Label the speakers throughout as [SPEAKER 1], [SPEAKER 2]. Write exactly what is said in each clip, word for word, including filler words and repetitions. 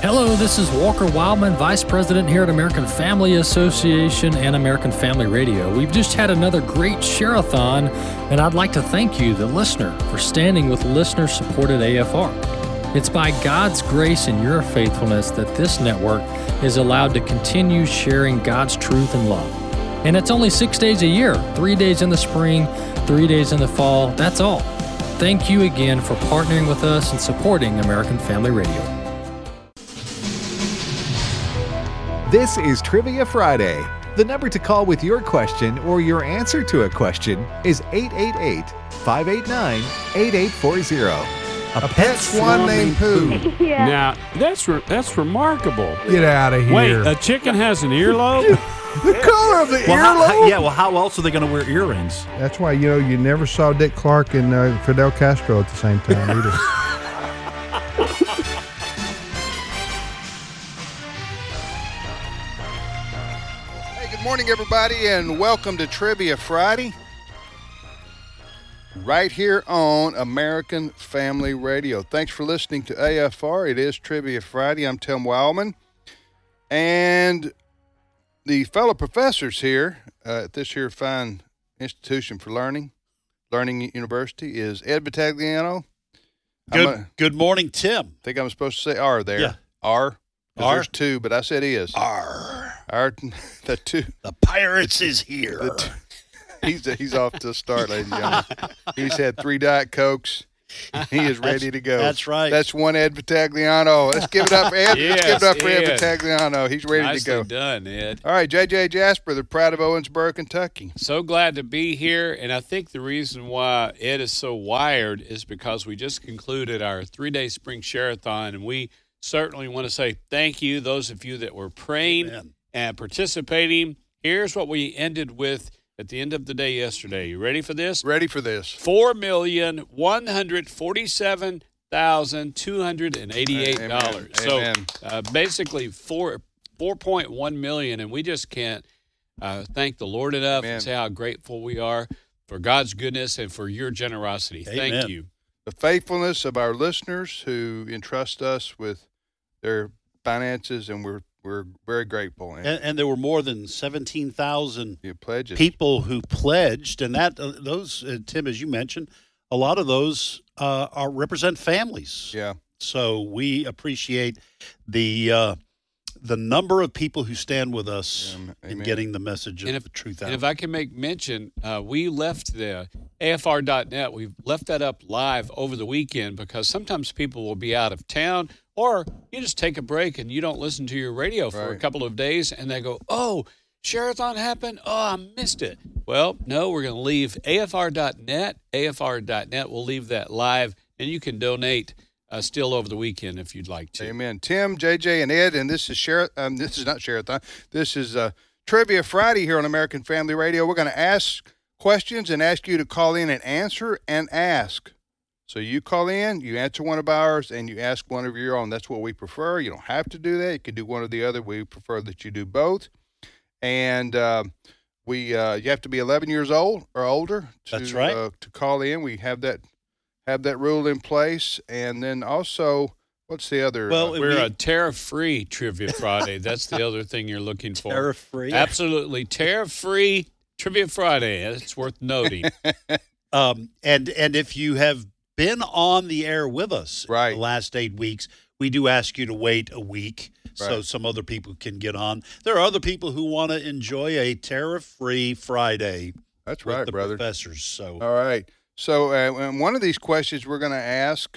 [SPEAKER 1] Hello, this is Walker Wildman, Vice President here at American Family Association and American Family Radio. We've just had another great share-a-thon, and I'd like to thank you, the listener, for standing with listener-supported A F R. It's by God's grace and your faithfulness that this network is allowed to continue sharing God's truth and love. And it's only six days a year, three days in the spring, three days in the fall, that's all. Thank you again for partnering with us and supporting American Family Radio.
[SPEAKER 2] This is Trivia Friday. The number to call with your question or your answer to a question is eight eight eight, five eight nine, eight eight four zero.
[SPEAKER 3] A, a pet swan named Pooh.
[SPEAKER 4] Yeah.
[SPEAKER 5] Now, that's re- that's remarkable.
[SPEAKER 3] Get out of here.
[SPEAKER 5] Wait, a chicken has an earlobe?
[SPEAKER 3] The color of the
[SPEAKER 6] well,
[SPEAKER 3] earlobe?
[SPEAKER 6] How, yeah, well, how else are they going to wear earrings?
[SPEAKER 3] That's why, you know, you never saw Dick Clark and uh, Fidel Castro at the same time either.
[SPEAKER 7] Good morning, everybody, and welcome to Trivia Friday, right here on American Family Radio. Thanks for listening to A F R. It is Trivia Friday. I'm Tim Wildman, and the fellow professors here uh, at this here fine institution for learning, Learning University, is Ed Battagliano.
[SPEAKER 6] Good,
[SPEAKER 7] a,
[SPEAKER 6] good morning, Tim.
[SPEAKER 7] I think I'm supposed to say R there.
[SPEAKER 6] Yeah.
[SPEAKER 7] R.
[SPEAKER 6] R.
[SPEAKER 7] There's two, but I said is.
[SPEAKER 6] R.
[SPEAKER 7] R. The two.
[SPEAKER 6] The Pirates is here.
[SPEAKER 7] The two. He's he's off to start, ladies and gentlemen. He's had three Diet Cokes. He is ready to go.
[SPEAKER 6] That's right.
[SPEAKER 7] That's one Ed Battagliano. Let's give it up for Ed.
[SPEAKER 5] Yes,
[SPEAKER 7] Let's give it up for Ed
[SPEAKER 5] Ed.
[SPEAKER 7] Battagliano. He's ready
[SPEAKER 5] Nicely
[SPEAKER 7] to go.
[SPEAKER 5] done, Ed.
[SPEAKER 7] All right, J J Jasper, the pride of Owensboro, Kentucky.
[SPEAKER 5] So glad to be here, and I think the reason why Ed is so wired is because we just concluded our three-day spring share-a-thon, and we certainly want to say thank you, those of you that were praying
[SPEAKER 6] Amen.
[SPEAKER 5] and participating. Here's what we ended with at the end of the day yesterday. You ready for this?
[SPEAKER 7] Ready for this.
[SPEAKER 5] four million one hundred forty-seven thousand two hundred eighty-eight dollars. So
[SPEAKER 7] Amen.
[SPEAKER 5] uh, basically four four point one million dollars, and we just can't uh, thank the Lord enough
[SPEAKER 7] Amen.
[SPEAKER 5] and say how grateful we are for God's goodness and for your generosity.
[SPEAKER 6] Amen.
[SPEAKER 5] Thank you.
[SPEAKER 7] The faithfulness of our listeners who entrust us with their finances, and we're we're very grateful.
[SPEAKER 6] And, and there were more than seventeen thousand
[SPEAKER 7] You pledges.
[SPEAKER 6] people who pledged, and that uh, those, uh, Tim, as you mentioned, a lot of those uh, are represent families.
[SPEAKER 7] Yeah.
[SPEAKER 6] So we appreciate the uh, the number of people who stand with us
[SPEAKER 7] Um,
[SPEAKER 6] in
[SPEAKER 7] amen.
[SPEAKER 6] getting the message of
[SPEAKER 5] And if,
[SPEAKER 6] the truth out.
[SPEAKER 5] and if I can make mention, uh, we left the A F R dot net. We've left that up live over the weekend because sometimes people will be out of town, or you just take a break and you don't listen to your radio for a
[SPEAKER 7] Right.
[SPEAKER 5] couple of days, and they go, oh, share-a-thon happened? Oh, I missed it. Well, no, we're going to leave A F R dot net. A F R dot net, we'll leave that live, and you can donate uh, still over the weekend if you'd like to.
[SPEAKER 7] Amen. Tim, J J, and Ed, and this is Share. Um, this is not Share-a-thon. This is uh, Trivia Friday here on American Family Radio. We're going to ask questions and ask you to call in and answer and ask. So you call in, you answer one of ours, and you ask one of your own. That's what we prefer. You don't have to do that. You can do one or the other. We prefer that you do both. And uh, we uh, you have to be eleven years old or older to,
[SPEAKER 6] That's right.
[SPEAKER 7] uh, to call in. We have that have that rule in place. And then also, what's the other?
[SPEAKER 6] Well,
[SPEAKER 7] uh,
[SPEAKER 5] We're
[SPEAKER 6] we-
[SPEAKER 5] a tariff-free Trivia Friday. That's the other thing you're looking for.
[SPEAKER 6] Tariff-free.
[SPEAKER 5] Absolutely tariff-free Trivia Friday. It's worth noting.
[SPEAKER 6] Um, and and if you have been on the air with us
[SPEAKER 7] Right.
[SPEAKER 6] the last eight weeks, we do ask you to wait a week so
[SPEAKER 7] Right.
[SPEAKER 6] some other people can get on. There are other people who want to enjoy a tariff-free Friday
[SPEAKER 7] That's
[SPEAKER 6] with
[SPEAKER 7] right,
[SPEAKER 6] the
[SPEAKER 7] brother.
[SPEAKER 6] professors. So
[SPEAKER 7] All right. So uh, and one of these questions we're going to ask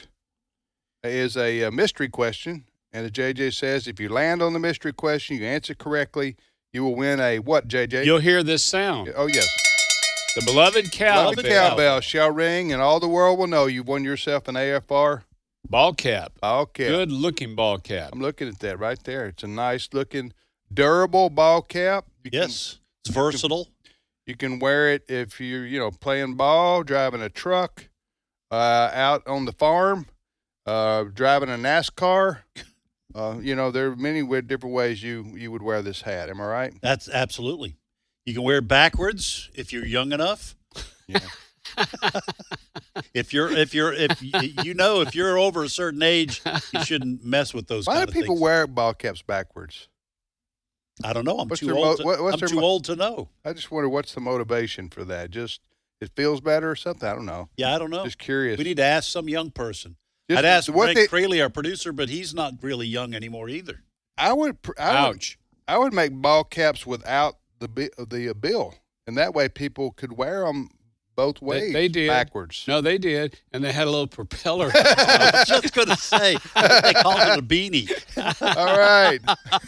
[SPEAKER 7] is a, a mystery question. And as J J says, if you land on the mystery question, you answer correctly, you will win a what, J J?
[SPEAKER 5] You'll hear this sound.
[SPEAKER 7] Oh, yes.
[SPEAKER 5] The beloved cowbell.
[SPEAKER 7] Well, the cowbell shall ring, and all the world will know you've won yourself an A F R
[SPEAKER 5] Ball cap.
[SPEAKER 7] ball cap.
[SPEAKER 5] Good looking ball cap.
[SPEAKER 7] I'm looking at that right there. It's a nice looking, durable ball cap. You can-
[SPEAKER 6] yes, it's versatile.
[SPEAKER 7] You can wear it if you're, you know, playing ball, driving a truck, uh, out on the farm, uh, driving a NASCAR. Uh, you know, there are many wa- different ways you, you would wear this hat. Am I right?
[SPEAKER 6] That's absolutely. You can wear it backwards if you're young enough.
[SPEAKER 7] Yeah.
[SPEAKER 6] If you're, if you're, if y- you know, if you're over a certain age, you shouldn't mess with those.
[SPEAKER 7] Why
[SPEAKER 6] kind
[SPEAKER 7] do
[SPEAKER 6] of
[SPEAKER 7] people
[SPEAKER 6] things.
[SPEAKER 7] wear ball caps backwards?
[SPEAKER 6] I don't know. I'm
[SPEAKER 7] What's
[SPEAKER 6] too
[SPEAKER 7] their
[SPEAKER 6] old.
[SPEAKER 7] mo-
[SPEAKER 6] to,
[SPEAKER 7] what- what's
[SPEAKER 6] I'm
[SPEAKER 7] their
[SPEAKER 6] too
[SPEAKER 7] mo-
[SPEAKER 6] old to know.
[SPEAKER 7] I just wonder what's the motivation for that. Just it feels better or something. I don't know.
[SPEAKER 6] Yeah, I don't know.
[SPEAKER 7] Just curious.
[SPEAKER 6] We need to ask some young person.
[SPEAKER 7] Just
[SPEAKER 6] I'd ask
[SPEAKER 7] what
[SPEAKER 6] Frank
[SPEAKER 7] they-
[SPEAKER 6] Crayley, our producer, but he's not really young anymore either.
[SPEAKER 7] I would. pr- I would,
[SPEAKER 5] Ouch.
[SPEAKER 7] I would make ball caps without the bi- the uh, bill, and that way people could wear them both ways.
[SPEAKER 5] they did.
[SPEAKER 7] backwards.
[SPEAKER 5] No, they did, and they had a little propeller.
[SPEAKER 6] I was just going to say, they called it a beanie.
[SPEAKER 7] All right,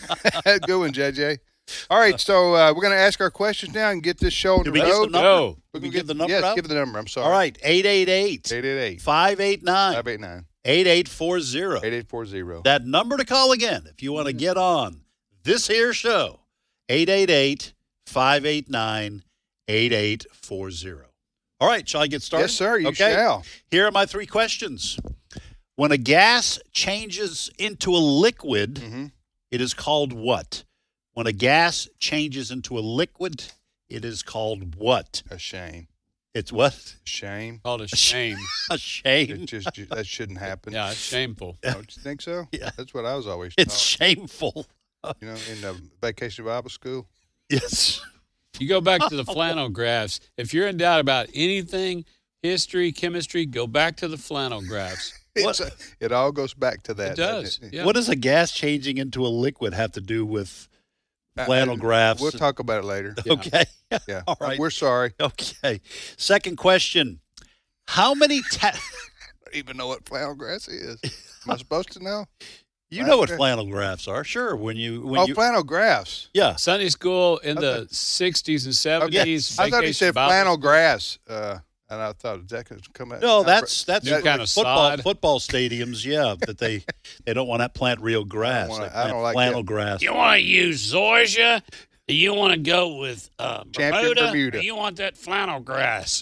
[SPEAKER 7] good one, J J. All right, so uh, we're going to ask our questions now and get this show on
[SPEAKER 6] Did
[SPEAKER 7] the
[SPEAKER 6] we give the
[SPEAKER 7] road.
[SPEAKER 6] number?
[SPEAKER 5] No.
[SPEAKER 7] We're
[SPEAKER 6] Did we
[SPEAKER 7] gonna
[SPEAKER 6] give the number
[SPEAKER 7] Yes,
[SPEAKER 6] out?
[SPEAKER 7] give the number. I'm sorry.
[SPEAKER 6] All right, eight eight eight,
[SPEAKER 7] eight eight eight,
[SPEAKER 6] five eight nine,
[SPEAKER 7] five eight nine,
[SPEAKER 6] eight eight four zero.
[SPEAKER 7] eight eight four zero.
[SPEAKER 6] That number to call again if you want to get on this here show, eight eight eight, five eight nine, eight eight four zero. All right, shall I get started?
[SPEAKER 7] Yes, sir. You
[SPEAKER 6] okay.
[SPEAKER 7] shall.
[SPEAKER 6] Here are my three questions. When a gas changes into a liquid,
[SPEAKER 7] Mm-hmm.
[SPEAKER 6] it is called what? When a gas changes into a liquid, it is called what?
[SPEAKER 7] A shame.
[SPEAKER 6] It's what?
[SPEAKER 7] Shame.
[SPEAKER 5] Called a shame.
[SPEAKER 6] A shame.
[SPEAKER 7] It just that shouldn't happen.
[SPEAKER 5] Yeah, it's shameful.
[SPEAKER 7] Don't you think so?
[SPEAKER 6] Yeah.
[SPEAKER 7] That's what I was always
[SPEAKER 6] It's
[SPEAKER 7] taught.
[SPEAKER 6] shameful.
[SPEAKER 7] You know, in the vacation Bible school.
[SPEAKER 6] Yes.
[SPEAKER 5] You go back to the flannel graphs. If you're in doubt about anything, history, chemistry, go back to the flannel graphs.
[SPEAKER 7] It's a, it all goes back to that.
[SPEAKER 5] It does.
[SPEAKER 7] doesn't
[SPEAKER 5] Yeah.
[SPEAKER 6] What does a gas changing into a liquid have to do with
[SPEAKER 7] Uh,
[SPEAKER 6] flannel
[SPEAKER 7] and
[SPEAKER 6] graphs?
[SPEAKER 7] We'll talk about it later.
[SPEAKER 6] Okay.
[SPEAKER 7] Yeah.
[SPEAKER 6] All right.
[SPEAKER 7] We're sorry.
[SPEAKER 6] Okay. Second question. How many ta-
[SPEAKER 7] I don't even know what flannel grass is. Am I supposed to know?
[SPEAKER 6] You know what
[SPEAKER 7] Okay.
[SPEAKER 6] flannel graphs are? Sure. When you when
[SPEAKER 7] Oh,
[SPEAKER 6] you
[SPEAKER 7] flannel grass.
[SPEAKER 6] Yeah.
[SPEAKER 5] Sunday school in
[SPEAKER 7] Okay.
[SPEAKER 5] the sixties and
[SPEAKER 7] Okay.
[SPEAKER 5] seventies.
[SPEAKER 7] I thought he
[SPEAKER 5] vacation
[SPEAKER 7] said
[SPEAKER 5] Bible
[SPEAKER 7] flannel
[SPEAKER 5] school.
[SPEAKER 7] grass, uh, and I thought that could come out.
[SPEAKER 6] No, that's that's
[SPEAKER 5] New
[SPEAKER 6] for
[SPEAKER 5] kind of
[SPEAKER 6] football
[SPEAKER 5] sod.
[SPEAKER 6] football stadiums, yeah, that they they don't want to plant real grass.
[SPEAKER 7] wanna-
[SPEAKER 6] They
[SPEAKER 7] I
[SPEAKER 6] plant
[SPEAKER 7] don't like
[SPEAKER 6] flannel
[SPEAKER 7] that.
[SPEAKER 6] grass.
[SPEAKER 5] You want to use Zorja? Do you want to go with uh,
[SPEAKER 7] Champion
[SPEAKER 5] Bermuda?
[SPEAKER 7] Bermuda.
[SPEAKER 5] Or you want that flannel grass?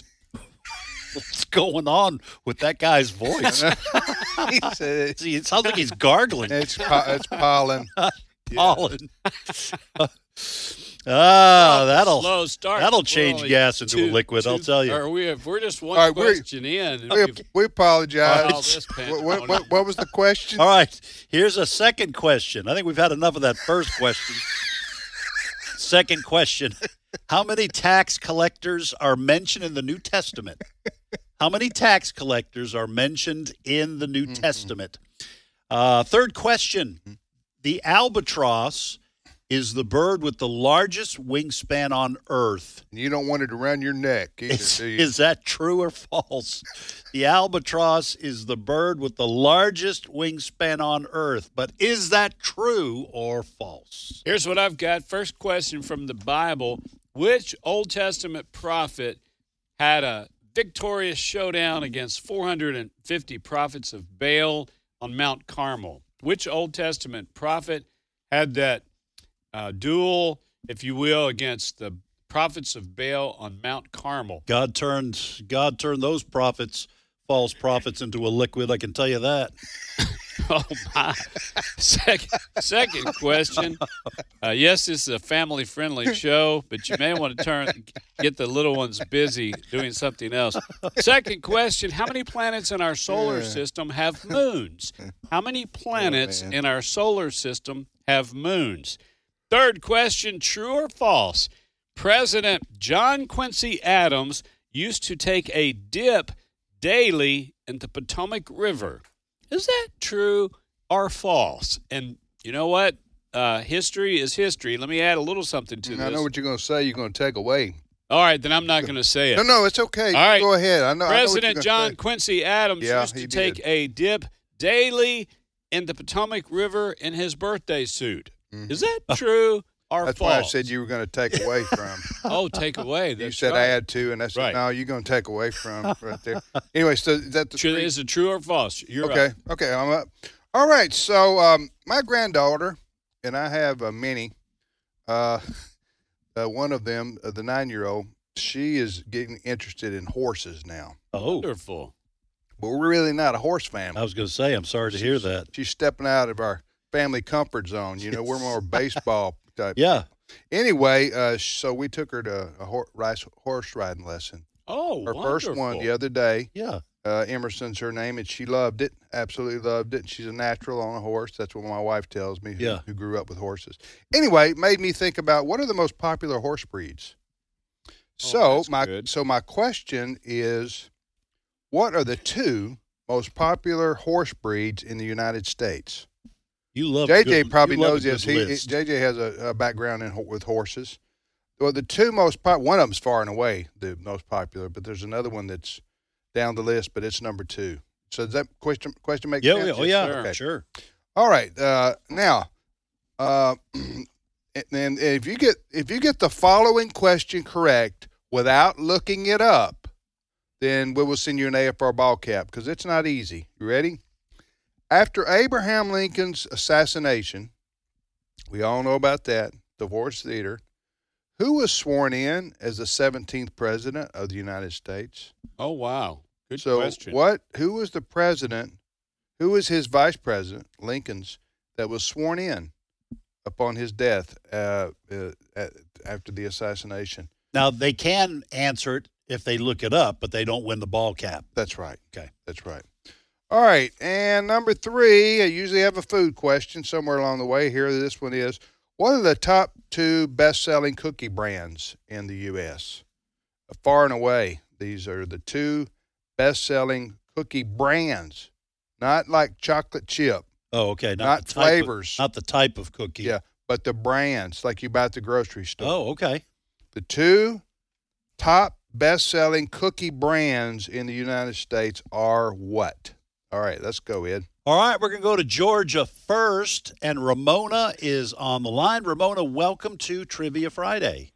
[SPEAKER 6] What's going on with that guy's voice?
[SPEAKER 7] he said
[SPEAKER 6] See, it sounds like he's gargling.
[SPEAKER 7] it's po- it's pollen.
[SPEAKER 6] Pollen. Ah, that'll
[SPEAKER 5] Slow start.
[SPEAKER 6] that'll
[SPEAKER 5] We're
[SPEAKER 6] change
[SPEAKER 5] only
[SPEAKER 6] gas into a
[SPEAKER 5] two-
[SPEAKER 6] liquid, I'll
[SPEAKER 5] two-
[SPEAKER 6] tell you.
[SPEAKER 5] Or we if we're just one
[SPEAKER 7] All right, we're-
[SPEAKER 5] question in.
[SPEAKER 7] We,
[SPEAKER 5] we've-
[SPEAKER 7] we apologize.
[SPEAKER 5] All this
[SPEAKER 7] What, what,
[SPEAKER 5] pandemonium.
[SPEAKER 7] what, what was the question?
[SPEAKER 6] All right, here's a second question. I think we've had enough of that first question. Second question. How many tax collectors are mentioned in the New Testament? How many tax collectors are mentioned in the New
[SPEAKER 7] Mm-hmm.
[SPEAKER 6] Testament? Uh, third question. The albatross is the bird with the largest wingspan on Earth.
[SPEAKER 7] You don't want it around your neck either,
[SPEAKER 6] Is,
[SPEAKER 7] do you?
[SPEAKER 6] is that true or false? The albatross is the bird with the largest wingspan on Earth, but is that true or false?
[SPEAKER 5] Here's what I've got. First question from the Bible. Which Old Testament prophet had a victorious showdown against four hundred fifty prophets of Baal on Mount Carmel? Which Old Testament prophet had that uh, duel, if you will, against the prophets of Baal on Mount Carmel?
[SPEAKER 6] God turned God turned those prophets, false prophets, into a liquid. I can tell you that.
[SPEAKER 5] Oh, my. Second, second question. Uh, yes, this is a family-friendly show, but you may want to turn get the little ones busy doing something else. Second question, how many planets in our solar system have moons? How many planets
[SPEAKER 7] man.
[SPEAKER 5] in our solar system have moons? Third question, true or false? President John Quincy Adams used to take a dip daily in the Potomac River. Is that true or false? And you know what? Uh, history is history. Let me add a little something to
[SPEAKER 7] I
[SPEAKER 5] this.
[SPEAKER 7] know what you're going to say. You're going to take away.
[SPEAKER 5] All right, then I'm not going to say it.
[SPEAKER 7] No, no, it's okay.
[SPEAKER 5] All right.
[SPEAKER 7] Go ahead. I know. I know what you're
[SPEAKER 5] President
[SPEAKER 7] gonna
[SPEAKER 5] John
[SPEAKER 7] say.
[SPEAKER 5] Quincy Adams
[SPEAKER 7] Yeah,
[SPEAKER 5] used to
[SPEAKER 7] he
[SPEAKER 5] take
[SPEAKER 7] did.
[SPEAKER 5] a dip daily in the Potomac River in his birthday suit. Is that true or
[SPEAKER 7] Mm-hmm. That's
[SPEAKER 5] false?
[SPEAKER 7] why I said you were going to take away from.
[SPEAKER 5] Oh, take away.
[SPEAKER 7] You
[SPEAKER 5] That's
[SPEAKER 7] said
[SPEAKER 5] right.
[SPEAKER 7] add to, and I said
[SPEAKER 5] Right.
[SPEAKER 7] no. You're going to take away from right there. Anyway, so is that the
[SPEAKER 5] True,
[SPEAKER 7] three?
[SPEAKER 5] is it true or false? You're
[SPEAKER 7] Okay,
[SPEAKER 5] right.
[SPEAKER 7] okay, I'm up. All right, so um, my granddaughter and I have a mini. Uh, uh, one of them, uh, the nine-year-old, she is getting interested in horses now.
[SPEAKER 6] Oh,
[SPEAKER 5] Wonderful.
[SPEAKER 7] But we're really not a horse
[SPEAKER 6] I
[SPEAKER 7] family.
[SPEAKER 6] was going to say, I'm sorry to hear that.
[SPEAKER 7] She's stepping out of our family comfort zone. You know, we're more baseball type.
[SPEAKER 6] Yeah.
[SPEAKER 7] Anyway, uh, so we took her to a hor- rice, horse riding lesson.
[SPEAKER 5] Oh,
[SPEAKER 7] Her first one
[SPEAKER 5] wonderful.
[SPEAKER 7] the other day.
[SPEAKER 6] Yeah.
[SPEAKER 7] Uh, Emerson's her name, and she loved it. Absolutely loved it. She's a natural on a horse. That's what my wife tells me, who,
[SPEAKER 6] Yeah.
[SPEAKER 7] who grew up with horses. Anyway, it made me think about what are the most popular horse breeds. So
[SPEAKER 5] Oh, that's
[SPEAKER 7] my
[SPEAKER 5] good.
[SPEAKER 7] so my question is, what are the two most popular horse breeds in the United States?
[SPEAKER 6] You love
[SPEAKER 7] J J
[SPEAKER 6] good-
[SPEAKER 7] probably
[SPEAKER 6] you love
[SPEAKER 7] knows
[SPEAKER 6] a
[SPEAKER 7] this.
[SPEAKER 6] good
[SPEAKER 7] He,
[SPEAKER 6] list.
[SPEAKER 7] J J has a, a background in ho- with horses. Well, the two most pop, one of them's far and away the most popular, but there's another one that's down the list, but it's number two. So does that question question make
[SPEAKER 6] Yeah,
[SPEAKER 7] sense?
[SPEAKER 6] yeah, oh yeah,
[SPEAKER 5] sir.
[SPEAKER 7] Okay.
[SPEAKER 6] sure.
[SPEAKER 7] All right. Uh, now, uh, and if you get if you get the following question correct without looking it up, then we will send you an A F R ball cap because it's not easy. You ready? After Abraham Lincoln's assassination, we all know about that, Divorce Theater. Who was sworn in as the seventeenth president of the United States?
[SPEAKER 5] Oh, wow. Good
[SPEAKER 7] so
[SPEAKER 5] question.
[SPEAKER 7] what? Who was the president? Who was his vice president, Lincoln's, that was sworn in upon his death uh, uh, at, after the assassination?
[SPEAKER 6] Now they can answer it if they look it up, but they don't win the ball cap.
[SPEAKER 7] That's right.
[SPEAKER 6] Okay.
[SPEAKER 7] That's right. All right, and number three, I usually have a food question somewhere along the way here. This one is, what are the top two best-selling cookie brands in the U S? Far and away, these are the two best-selling cookie brands, not like chocolate chip,
[SPEAKER 6] Oh, okay.
[SPEAKER 7] not
[SPEAKER 6] the type
[SPEAKER 7] flavors.
[SPEAKER 6] Of, not the type of cookie.
[SPEAKER 7] Yeah, but the brands like you buy at the grocery store.
[SPEAKER 6] Oh, okay.
[SPEAKER 7] The two top best-selling cookie brands in the United States are what? All right, let's go, Ed.
[SPEAKER 6] All right, we're going to go to Georgia first, and Ramona is on the line. Ramona, welcome to Trivia Friday.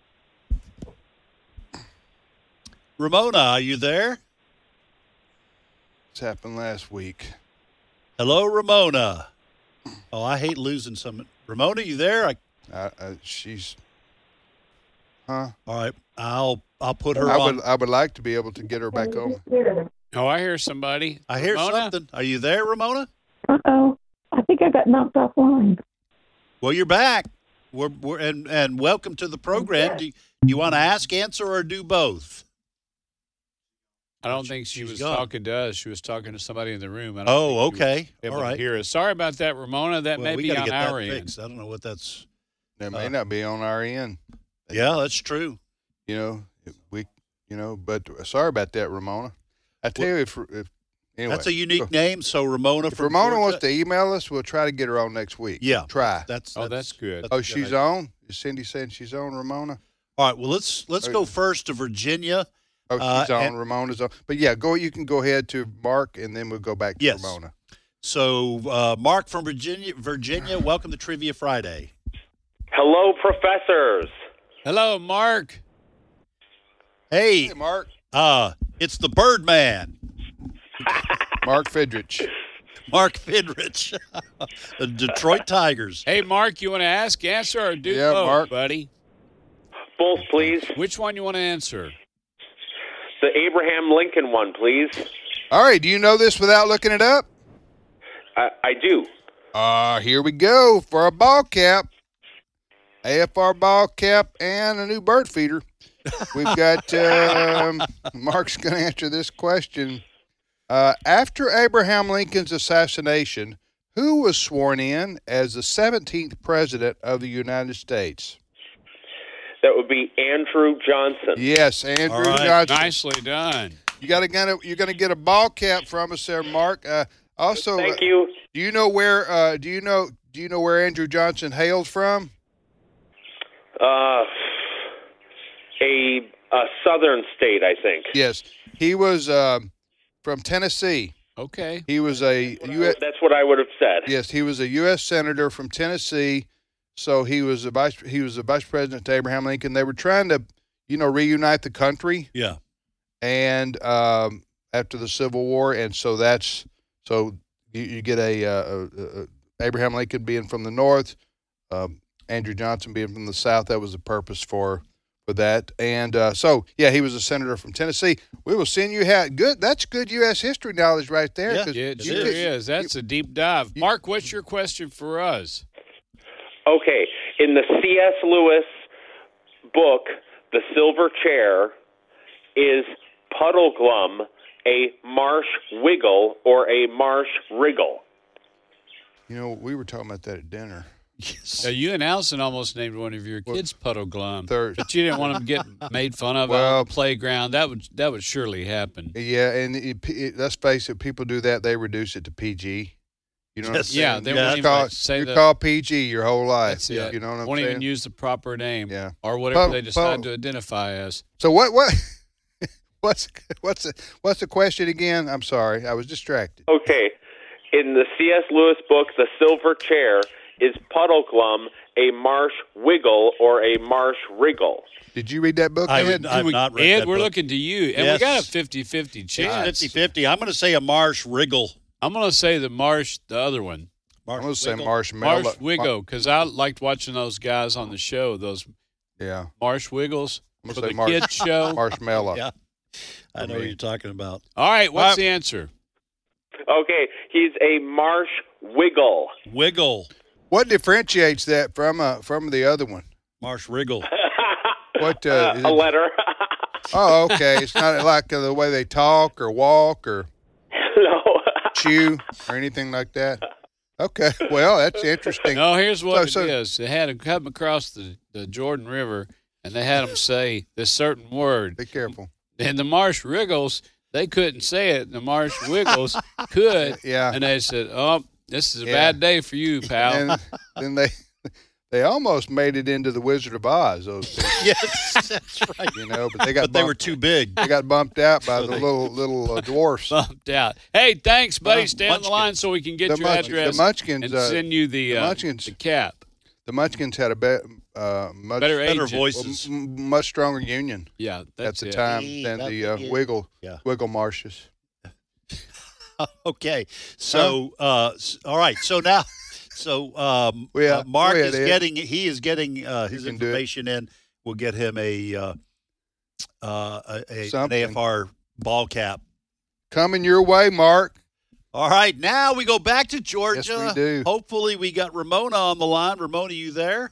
[SPEAKER 6] Ramona, are you there?
[SPEAKER 7] This happened last week.
[SPEAKER 6] Hello, Ramona. Oh, I hate losing some. Ramona, you there? I,
[SPEAKER 7] Uh, uh, she's, huh?
[SPEAKER 6] all right, I'll I'll put her
[SPEAKER 7] I
[SPEAKER 6] on.
[SPEAKER 7] would, I would like to be able to get her back on.
[SPEAKER 5] Oh, I hear somebody.
[SPEAKER 6] I hear
[SPEAKER 5] Ramona?
[SPEAKER 6] something. Are you there, Ramona?
[SPEAKER 4] Uh-oh. I think I got knocked offline.
[SPEAKER 6] Well, you're back. We're, we're and and welcome to the program. Do you, you want to ask, answer, or do both?
[SPEAKER 5] I don't think she
[SPEAKER 6] She's
[SPEAKER 5] was
[SPEAKER 6] gone.
[SPEAKER 5] talking to us. She was talking to somebody in the room. I don't
[SPEAKER 6] Oh,
[SPEAKER 5] think she was
[SPEAKER 6] okay.
[SPEAKER 5] able
[SPEAKER 6] All
[SPEAKER 5] to
[SPEAKER 6] right.
[SPEAKER 5] hear us. Sorry about that, Ramona. That
[SPEAKER 6] Well,
[SPEAKER 5] may
[SPEAKER 6] we
[SPEAKER 5] be
[SPEAKER 6] gotta
[SPEAKER 5] on
[SPEAKER 6] get that
[SPEAKER 5] our end.
[SPEAKER 6] fixed. I don't know what that's.
[SPEAKER 7] That may
[SPEAKER 6] Uh,
[SPEAKER 7] not be on our end.
[SPEAKER 6] Yeah, that's true.
[SPEAKER 7] You know, we, you know, but sorry about that, Ramona. I tell you, if, if anyway,
[SPEAKER 6] That's a unique name. So Ramona
[SPEAKER 7] If
[SPEAKER 6] from
[SPEAKER 7] Ramona
[SPEAKER 6] Georgia-
[SPEAKER 7] wants to email us, we'll try to get her on next week.
[SPEAKER 6] Yeah.
[SPEAKER 7] Try.
[SPEAKER 6] That's,
[SPEAKER 5] Oh, that's good.
[SPEAKER 7] Oh,
[SPEAKER 6] a
[SPEAKER 7] she's
[SPEAKER 6] idea.
[SPEAKER 7] on? Is Cindy saying she's on, Ramona?
[SPEAKER 6] All right. Well, let's let's
[SPEAKER 7] Oh,
[SPEAKER 6] go
[SPEAKER 7] yeah.
[SPEAKER 6] first to Virginia.
[SPEAKER 7] Oh,
[SPEAKER 6] Uh,
[SPEAKER 7] she's on.
[SPEAKER 6] and-
[SPEAKER 7] Ramona's on. But yeah, go. You can go ahead to Mark, and then we'll go back to
[SPEAKER 6] Yes.
[SPEAKER 7] Ramona.
[SPEAKER 6] So, uh, Mark from Virginia, Virginia, welcome to Trivia Friday.
[SPEAKER 8] Hello, professors.
[SPEAKER 5] Hello, Mark.
[SPEAKER 6] Hey,
[SPEAKER 7] Hey, Mark.
[SPEAKER 6] uh, it's the Birdman,
[SPEAKER 7] Mark Fidrich.
[SPEAKER 6] Mark Fidrich, the Detroit Tigers.
[SPEAKER 5] Hey, Mark, you want to ask, answer, or do
[SPEAKER 7] Yeah,
[SPEAKER 5] both,
[SPEAKER 7] Mark.
[SPEAKER 5] buddy?
[SPEAKER 8] Both, please.
[SPEAKER 5] Which one you want to answer?
[SPEAKER 8] The Abraham Lincoln one, please.
[SPEAKER 7] All right. Do you know this without looking it up?
[SPEAKER 8] I, I do.
[SPEAKER 7] Uh, here we go for a ball cap. A F R ball cap and a new bird feeder. We've got, um, Mark's going to answer this question. Uh, after Abraham Lincoln's assassination, who was sworn in as the seventeenth president of the United States?
[SPEAKER 8] That would be Andrew Johnson.
[SPEAKER 7] Yes, Andrew
[SPEAKER 6] All right.
[SPEAKER 7] Johnson.
[SPEAKER 5] Nicely done.
[SPEAKER 7] You got to gonna you're going to get a ball cap from us there, Mark. Uh, also,
[SPEAKER 8] Thank
[SPEAKER 7] uh,
[SPEAKER 8] you.
[SPEAKER 7] do you know where? Uh, do you know? Do you know where Andrew Johnson hails from?
[SPEAKER 8] Uh, a, a southern state, I think.
[SPEAKER 7] Yes, he was um, from Tennessee.
[SPEAKER 5] Okay.
[SPEAKER 7] He was a U S
[SPEAKER 8] That's what I would have said.
[SPEAKER 7] yes, he was a U S senator from Tennessee. So he was a vice he was a vice president to Abraham Lincoln. They were trying to, you know, reunite the country,
[SPEAKER 6] Yeah.
[SPEAKER 7] and um, after the Civil War, and so that's so you, you get a, uh, a, a Abraham Lincoln being from the north, um, Andrew Johnson being from the south. That was the purpose for for that, and uh, so yeah, he was a senator from Tennessee. We will send you how good. That's good U S history knowledge right there.
[SPEAKER 6] Yeah,
[SPEAKER 7] 'cause
[SPEAKER 5] It
[SPEAKER 7] you
[SPEAKER 5] sure
[SPEAKER 7] could-
[SPEAKER 5] is. That's a deep dive. Mark, what's your question for us?
[SPEAKER 8] Okay. In the C S. Lewis book, The Silver Chair, Is Puddleglum a marsh wiggle or a marsh wriggle?
[SPEAKER 7] You know, we were talking about that at dinner.
[SPEAKER 6] Yes.
[SPEAKER 5] Now, you and Allison almost named one of your
[SPEAKER 7] Well,
[SPEAKER 5] kids Puddleglum,
[SPEAKER 7] Third.
[SPEAKER 5] but you didn't want them to get made fun of
[SPEAKER 7] Well-
[SPEAKER 5] on the playground. That would that would surely happen.
[SPEAKER 7] Yeah, and it, it, let's face it, people do that. They reduce it to P G. You know what I'm
[SPEAKER 6] Yes.
[SPEAKER 7] saying?
[SPEAKER 5] Yeah, they
[SPEAKER 7] you're
[SPEAKER 5] won't even
[SPEAKER 7] called,
[SPEAKER 5] say
[SPEAKER 7] you're
[SPEAKER 5] the-
[SPEAKER 7] called P G your whole life.
[SPEAKER 5] That's it.
[SPEAKER 7] You know what I'm
[SPEAKER 5] Won't
[SPEAKER 7] saying?
[SPEAKER 5] even use the proper name,
[SPEAKER 7] Yeah.
[SPEAKER 5] or whatever
[SPEAKER 7] Pud-
[SPEAKER 5] they decide
[SPEAKER 7] Pud-
[SPEAKER 5] to identify as.
[SPEAKER 7] So what? What? What's what's the, what's the question again? I'm sorry, I was distracted.
[SPEAKER 8] Okay. In the C S. Lewis book, The Silver Chair, is Puddleglum a marsh wiggle or a marsh wriggle?
[SPEAKER 7] Did you read that book?
[SPEAKER 6] I
[SPEAKER 7] Ed?
[SPEAKER 6] would- I've not read
[SPEAKER 5] Ed,
[SPEAKER 6] that
[SPEAKER 5] we're
[SPEAKER 6] book.
[SPEAKER 5] looking to you, and
[SPEAKER 6] Yes.
[SPEAKER 5] we got a fifty-fifty chance.
[SPEAKER 6] fifty-fifty. I'm going to say a marsh wriggle.
[SPEAKER 5] I'm going to say the marsh, the other one,
[SPEAKER 7] I'm
[SPEAKER 6] Marsh
[SPEAKER 7] gonna say
[SPEAKER 6] wiggle.
[SPEAKER 7] marshmallow.
[SPEAKER 5] Marsh Wiggle, because I liked watching those guys on the show, those
[SPEAKER 7] Yeah,
[SPEAKER 5] Marsh Wiggles
[SPEAKER 7] I'm
[SPEAKER 5] for
[SPEAKER 7] gonna
[SPEAKER 5] the
[SPEAKER 7] say marsh,
[SPEAKER 5] kids show.
[SPEAKER 7] marshmallow.
[SPEAKER 6] Yeah. I know
[SPEAKER 7] me.
[SPEAKER 6] what you're talking about.
[SPEAKER 5] All right, what's
[SPEAKER 6] Uh,
[SPEAKER 5] the answer?
[SPEAKER 8] Okay, he's a marsh wiggle.
[SPEAKER 6] Wiggle.
[SPEAKER 7] What differentiates that from uh, from the other one?
[SPEAKER 6] Marsh wriggle.
[SPEAKER 7] What? Uh, is
[SPEAKER 8] a
[SPEAKER 7] it-
[SPEAKER 8] letter.
[SPEAKER 7] Oh, okay. It's not like uh, the way they talk or walk or
[SPEAKER 8] No.
[SPEAKER 7] chew or anything like that. Okay. Well, that's interesting.
[SPEAKER 5] No, here's what
[SPEAKER 7] So-
[SPEAKER 5] it
[SPEAKER 7] so-
[SPEAKER 5] is. They had them come across the, the Jordan River, and they had them say this certain word.
[SPEAKER 7] Be careful.
[SPEAKER 5] And the Marsh Wriggles, they couldn't say it. The Marsh Wiggles could.
[SPEAKER 7] Yeah.
[SPEAKER 5] And they said, oh, this is a
[SPEAKER 7] Yeah.
[SPEAKER 5] bad day for you, pal.
[SPEAKER 7] And then they they almost made it into the Wizard of Oz. Those people,
[SPEAKER 6] Yes, that's right.
[SPEAKER 7] you know, but they got
[SPEAKER 6] But they were
[SPEAKER 7] bumped-
[SPEAKER 6] too big.
[SPEAKER 7] they got bumped out by
[SPEAKER 6] So
[SPEAKER 7] the
[SPEAKER 6] they-
[SPEAKER 7] little little uh, dwarfs.
[SPEAKER 5] Bumped out. Hey, thanks, buddy.
[SPEAKER 6] Uh,
[SPEAKER 5] Stay on the
[SPEAKER 6] Munchkins.
[SPEAKER 5] line so we can get
[SPEAKER 7] The
[SPEAKER 5] your
[SPEAKER 7] Munch- the
[SPEAKER 5] address
[SPEAKER 7] Munchkins,
[SPEAKER 5] and
[SPEAKER 7] uh,
[SPEAKER 5] send you the,
[SPEAKER 7] the
[SPEAKER 5] uh,
[SPEAKER 7] Munchkins-
[SPEAKER 5] the cap.
[SPEAKER 7] The Munchkins had a be, uh, much
[SPEAKER 5] Better
[SPEAKER 6] Better
[SPEAKER 5] agent.
[SPEAKER 6] voices.
[SPEAKER 7] well, m- much stronger union
[SPEAKER 5] Yeah,
[SPEAKER 7] at
[SPEAKER 5] that's
[SPEAKER 7] the
[SPEAKER 5] it.
[SPEAKER 7] time
[SPEAKER 6] Hey,
[SPEAKER 7] than
[SPEAKER 6] that's
[SPEAKER 7] the uh,
[SPEAKER 6] it.
[SPEAKER 7] Wiggle
[SPEAKER 6] Yeah.
[SPEAKER 7] Wiggle Marshes.
[SPEAKER 6] Okay. So, uh, s- all right. So now, so um,
[SPEAKER 7] Well, yeah,
[SPEAKER 6] uh, Mark
[SPEAKER 7] go ahead,
[SPEAKER 6] is
[SPEAKER 7] Ed.
[SPEAKER 6] getting, he is getting uh, his
[SPEAKER 7] can do it.
[SPEAKER 6] information in. We'll get him a, uh, uh, a, a an
[SPEAKER 7] Something.
[SPEAKER 6] A F R ball cap.
[SPEAKER 7] Coming your way, Mark.
[SPEAKER 6] All right. Now we go back to Georgia.
[SPEAKER 7] Yes, we do.
[SPEAKER 6] Hopefully we got Ramona on the line. Ramona, you there?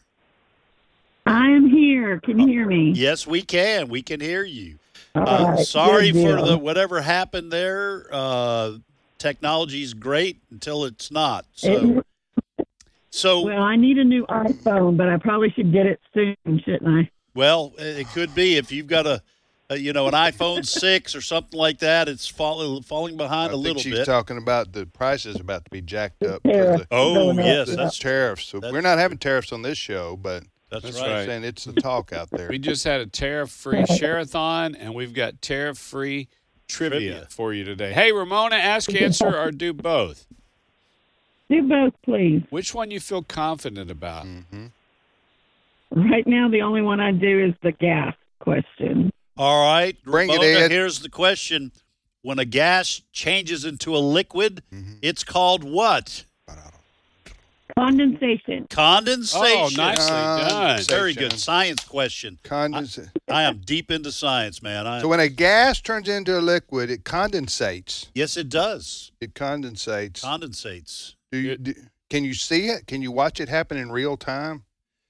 [SPEAKER 4] I am here. Can you hear me?
[SPEAKER 6] Yes, we can. We can hear you.
[SPEAKER 4] All
[SPEAKER 6] Uh,
[SPEAKER 4] right,
[SPEAKER 6] sorry
[SPEAKER 4] good
[SPEAKER 6] for
[SPEAKER 4] deal.
[SPEAKER 6] the whatever happened there. Uh, technology's great until it's not. So,
[SPEAKER 4] It-
[SPEAKER 6] so
[SPEAKER 4] well, I need a new iPhone, but I probably should get it soon, shouldn't I?
[SPEAKER 6] well, it could be if you've got a, a you know, an iPhone six or something like that. It's falling falling behind
[SPEAKER 7] I
[SPEAKER 6] a
[SPEAKER 7] think
[SPEAKER 6] little
[SPEAKER 7] she's
[SPEAKER 6] bit.
[SPEAKER 7] talking about the prices about to be jacked up.
[SPEAKER 4] Tariff.
[SPEAKER 7] because the-
[SPEAKER 6] Oh
[SPEAKER 4] Going up,
[SPEAKER 6] yes,
[SPEAKER 4] yeah.
[SPEAKER 7] the
[SPEAKER 6] that's
[SPEAKER 7] tariffs. So
[SPEAKER 6] that's-
[SPEAKER 7] we're not having tariffs on this show, but
[SPEAKER 6] that's,
[SPEAKER 5] That's
[SPEAKER 6] right.
[SPEAKER 5] right.
[SPEAKER 7] I'm saying it's the talk out there.
[SPEAKER 5] We just had a tariff-free share-a-thon, and we've got tariff-free trivia,
[SPEAKER 6] Trivia.
[SPEAKER 5] for you today. Hey, Ramona, ask, answer, or do both.
[SPEAKER 4] Do both, please.
[SPEAKER 5] Which one you feel confident about?
[SPEAKER 7] hmm
[SPEAKER 4] Right now, the only one I do is the gas question.
[SPEAKER 6] All right,
[SPEAKER 7] Bring it,
[SPEAKER 6] Ramona,
[SPEAKER 7] Ed.
[SPEAKER 6] here's the question: when a gas changes into a liquid,
[SPEAKER 7] Mhm.
[SPEAKER 6] it's called what?
[SPEAKER 4] Condensation.
[SPEAKER 6] Condensation.
[SPEAKER 5] Oh, nicely done.
[SPEAKER 7] Condensation.
[SPEAKER 6] Very good science question.
[SPEAKER 7] Condens-
[SPEAKER 6] I am deep into science, man. I,
[SPEAKER 7] so when a gas turns into a liquid, it condensates.
[SPEAKER 6] yes, it does.
[SPEAKER 7] It condensates.
[SPEAKER 6] Condensates.
[SPEAKER 7] Do you, do, can you see it? Can you watch it happen in real time?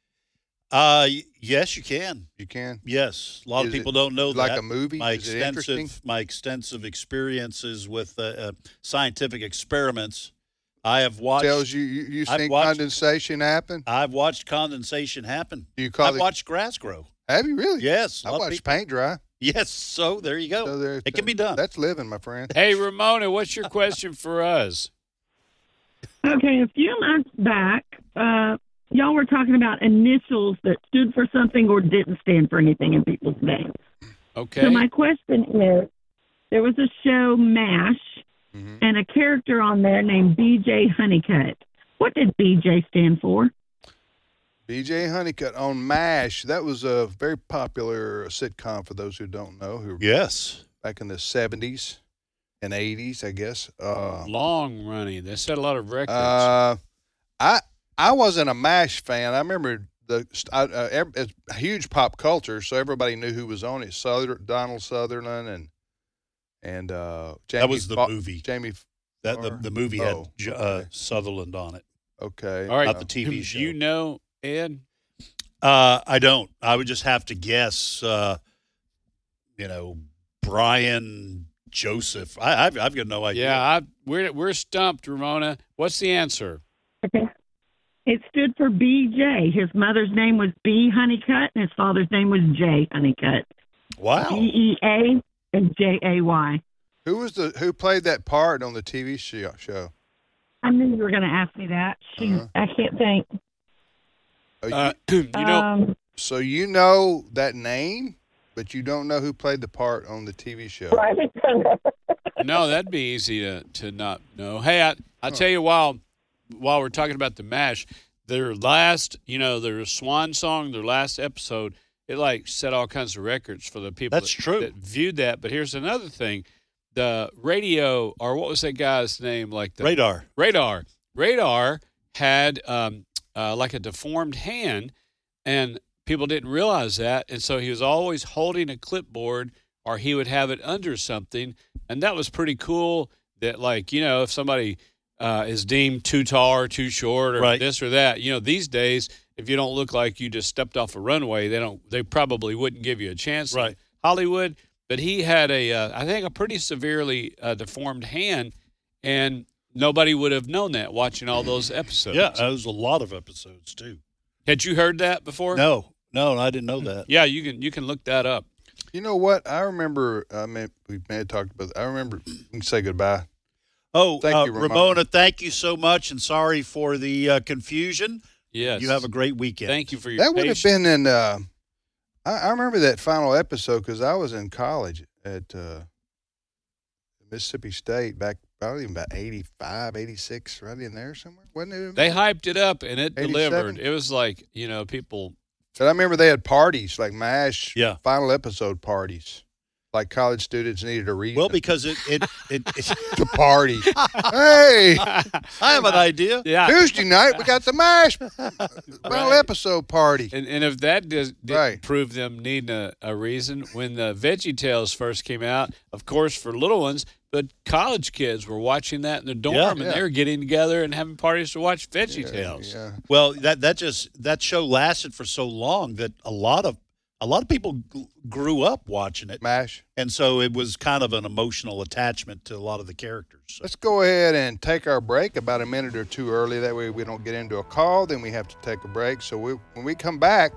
[SPEAKER 6] Uh, y- yes, you can.
[SPEAKER 7] You can.
[SPEAKER 6] Yes, a lot
[SPEAKER 7] Is
[SPEAKER 6] of people
[SPEAKER 7] it
[SPEAKER 6] don't know
[SPEAKER 7] like
[SPEAKER 6] that.
[SPEAKER 7] a movie?
[SPEAKER 6] My
[SPEAKER 7] Is it interesting?
[SPEAKER 6] extensive, my extensive experiences with uh, uh, scientific experiments. I have watched.
[SPEAKER 7] Tells you you, you
[SPEAKER 6] I've
[SPEAKER 7] seen
[SPEAKER 6] watched-
[SPEAKER 7] condensation happen?
[SPEAKER 6] I've watched condensation happen.
[SPEAKER 7] Do you call
[SPEAKER 6] I've
[SPEAKER 7] it?
[SPEAKER 6] watched grass grow.
[SPEAKER 7] Have you really?
[SPEAKER 6] Yes, a
[SPEAKER 7] I
[SPEAKER 6] lot of
[SPEAKER 7] watched
[SPEAKER 6] people-
[SPEAKER 7] paint dry.
[SPEAKER 6] Yes, so there you go.
[SPEAKER 7] So there,
[SPEAKER 6] it can be done.
[SPEAKER 7] That's living, my friend.
[SPEAKER 5] Hey, Ramona, what's your question for us?
[SPEAKER 4] Okay, a few months back, uh, y'all were talking about initials that stood for something or didn't stand for anything in people's names.
[SPEAKER 5] Okay.
[SPEAKER 4] So my question is, there was a show, MASH,
[SPEAKER 7] Mhm.
[SPEAKER 4] and a character on there named B J Honeycutt. What did B J stand for?
[SPEAKER 7] B J Honeycutt on MASH. That was a very popular sitcom for those who don't know. Who
[SPEAKER 6] Yes.
[SPEAKER 7] back in the seventies and eighties, I guess. Uh,
[SPEAKER 5] Long running. They set a lot of records.
[SPEAKER 7] uh, I I wasn't a MASH fan. I remember the I, uh, ev- it's a huge pop culture, so everybody knew who was on it. Souther, Donald Sutherland and and uh, Jamie.
[SPEAKER 6] That was the
[SPEAKER 7] Fo-
[SPEAKER 6] movie.
[SPEAKER 7] Jamie.
[SPEAKER 6] That the,
[SPEAKER 7] Or-
[SPEAKER 6] the movie
[SPEAKER 7] oh,
[SPEAKER 6] had J- uh,
[SPEAKER 7] okay.
[SPEAKER 6] Sutherland on it.
[SPEAKER 7] Okay.
[SPEAKER 5] All right.
[SPEAKER 6] Not the T V
[SPEAKER 5] Do
[SPEAKER 6] show.
[SPEAKER 5] You know, Ed?
[SPEAKER 6] Uh, I don't. I would just have to guess. Uh, you know, Brian Joseph. I, I've, I've got no idea.
[SPEAKER 5] Yeah, I, we're we're stumped, Ramona. What's the answer?
[SPEAKER 4] Okay. It stood for B J. His mother's name was B. Honeycutt, and his father's name was J. Honeycutt.
[SPEAKER 6] Wow.
[SPEAKER 4] B E A and J A Y.
[SPEAKER 7] Who was the who played that part on the T V show? show?
[SPEAKER 4] I knew you were going to ask me that. Shoot,
[SPEAKER 7] Uh-huh.
[SPEAKER 4] I can't think.
[SPEAKER 7] Oh, you,
[SPEAKER 5] Uh, you know,
[SPEAKER 4] um,
[SPEAKER 7] so you know that name, but you don't know who played the part on the T V show.
[SPEAKER 5] no, that'd be easy to, to not know. Hey, I I tell you, while while we're talking about the MASH, their last, you know, their swan song, their last episode, it like set all kinds of records for the people
[SPEAKER 6] That's
[SPEAKER 5] that,
[SPEAKER 6] true.
[SPEAKER 5] that viewed that. But here's another thing: the radio, or what was that guy's name? Like the
[SPEAKER 6] Radar.
[SPEAKER 5] Radar. Radar had um, uh, like a deformed hand, and people didn't realize that. And so he was always holding a clipboard, or he would have it under something. And that was pretty cool that, like, you know, if somebody uh, is deemed too tall or too short or
[SPEAKER 6] Right.
[SPEAKER 5] this or that, you know, these days, if you don't look like you just stepped off a runway, they don't. They probably wouldn't give you a chance in
[SPEAKER 6] Right.
[SPEAKER 5] Hollywood. But he had a, uh, I think, a pretty severely uh, deformed hand, and nobody would have known that watching all those episodes.
[SPEAKER 6] Yeah, that was a lot of episodes, too.
[SPEAKER 5] Had you heard that before?
[SPEAKER 6] No, no, I didn't know that.
[SPEAKER 5] Yeah, you can you can look that up.
[SPEAKER 7] You know what? I remember. I mean, we may have talked about. I remember. You can say goodbye.
[SPEAKER 6] Oh,
[SPEAKER 7] Thank
[SPEAKER 6] uh,
[SPEAKER 7] you, Ramona.
[SPEAKER 6] Ramona, thank you so much, and sorry for the uh, confusion.
[SPEAKER 5] Yes.
[SPEAKER 6] You have a great weekend.
[SPEAKER 5] Thank you for your
[SPEAKER 7] That would have
[SPEAKER 5] patience.
[SPEAKER 7] been in. Uh, I, I remember that final episode because I was in college at uh, Mississippi State back probably about eighty-five, eighty-six, right in there somewhere, wasn't it?
[SPEAKER 5] They hyped it up and it
[SPEAKER 7] eighty-seven?
[SPEAKER 5] delivered. It was like, you know, people.
[SPEAKER 7] But I remember they had parties like MASH.
[SPEAKER 6] Yeah.
[SPEAKER 7] Final episode parties, like college students needed a reason.
[SPEAKER 6] Well, because it it it, it
[SPEAKER 7] to party. Hey,
[SPEAKER 6] I have an idea.
[SPEAKER 5] Yeah.
[SPEAKER 7] Tuesday night we got the MASH final
[SPEAKER 5] Right.
[SPEAKER 7] episode party.
[SPEAKER 5] And, and if that does, didn't
[SPEAKER 7] Right.
[SPEAKER 5] prove them needing a, a reason, when the Veggie Tales first came out, of course, for little ones, but college kids were watching that in their dorm,
[SPEAKER 6] Yeah.
[SPEAKER 5] and
[SPEAKER 7] Yeah.
[SPEAKER 5] they were getting together and having parties to watch Veggie Tales.
[SPEAKER 7] Yeah.
[SPEAKER 6] Well, that that just that show lasted for so long that a lot of a lot of people g- grew up watching it,
[SPEAKER 7] MASH.
[SPEAKER 6] and so it was kind of an emotional attachment to a lot of the characters. So-
[SPEAKER 7] Let's go ahead and take our break about a minute or two early. That way we don't get into a call. Then we have to take a break. So we, when we come back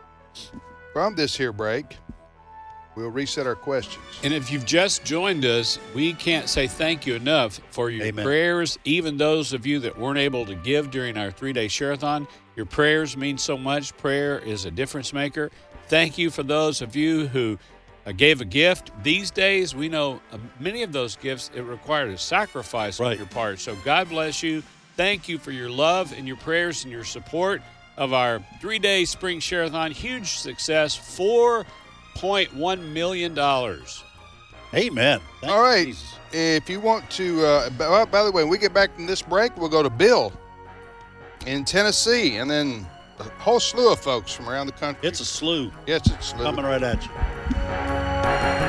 [SPEAKER 7] from this here break, we'll reset our questions.
[SPEAKER 5] And if you've just joined us, we can't say thank you enough for your
[SPEAKER 6] Amen.
[SPEAKER 5] prayers, even those of you that weren't able to give during our three-day share-a-thon. Your prayers mean so much. Prayer is a difference maker. Thank you for those of you who uh, gave a gift. These days, we know uh, many of those gifts, it required a sacrifice on
[SPEAKER 6] Right.
[SPEAKER 5] your part. So God bless you. Thank you for your love and your prayers and your support of our three-day spring share-a-thon. Huge success, four point one million dollars.
[SPEAKER 6] Amen. Thank
[SPEAKER 7] All
[SPEAKER 6] you,
[SPEAKER 7] right.
[SPEAKER 6] Jesus.
[SPEAKER 7] If you want to, uh, b- well, by the way, when we get back from this break, we'll go to Bill in Tennessee, and then a whole slew of folks from around the country.
[SPEAKER 6] It's a slew
[SPEAKER 7] yes, it's a slew.
[SPEAKER 6] coming right at you.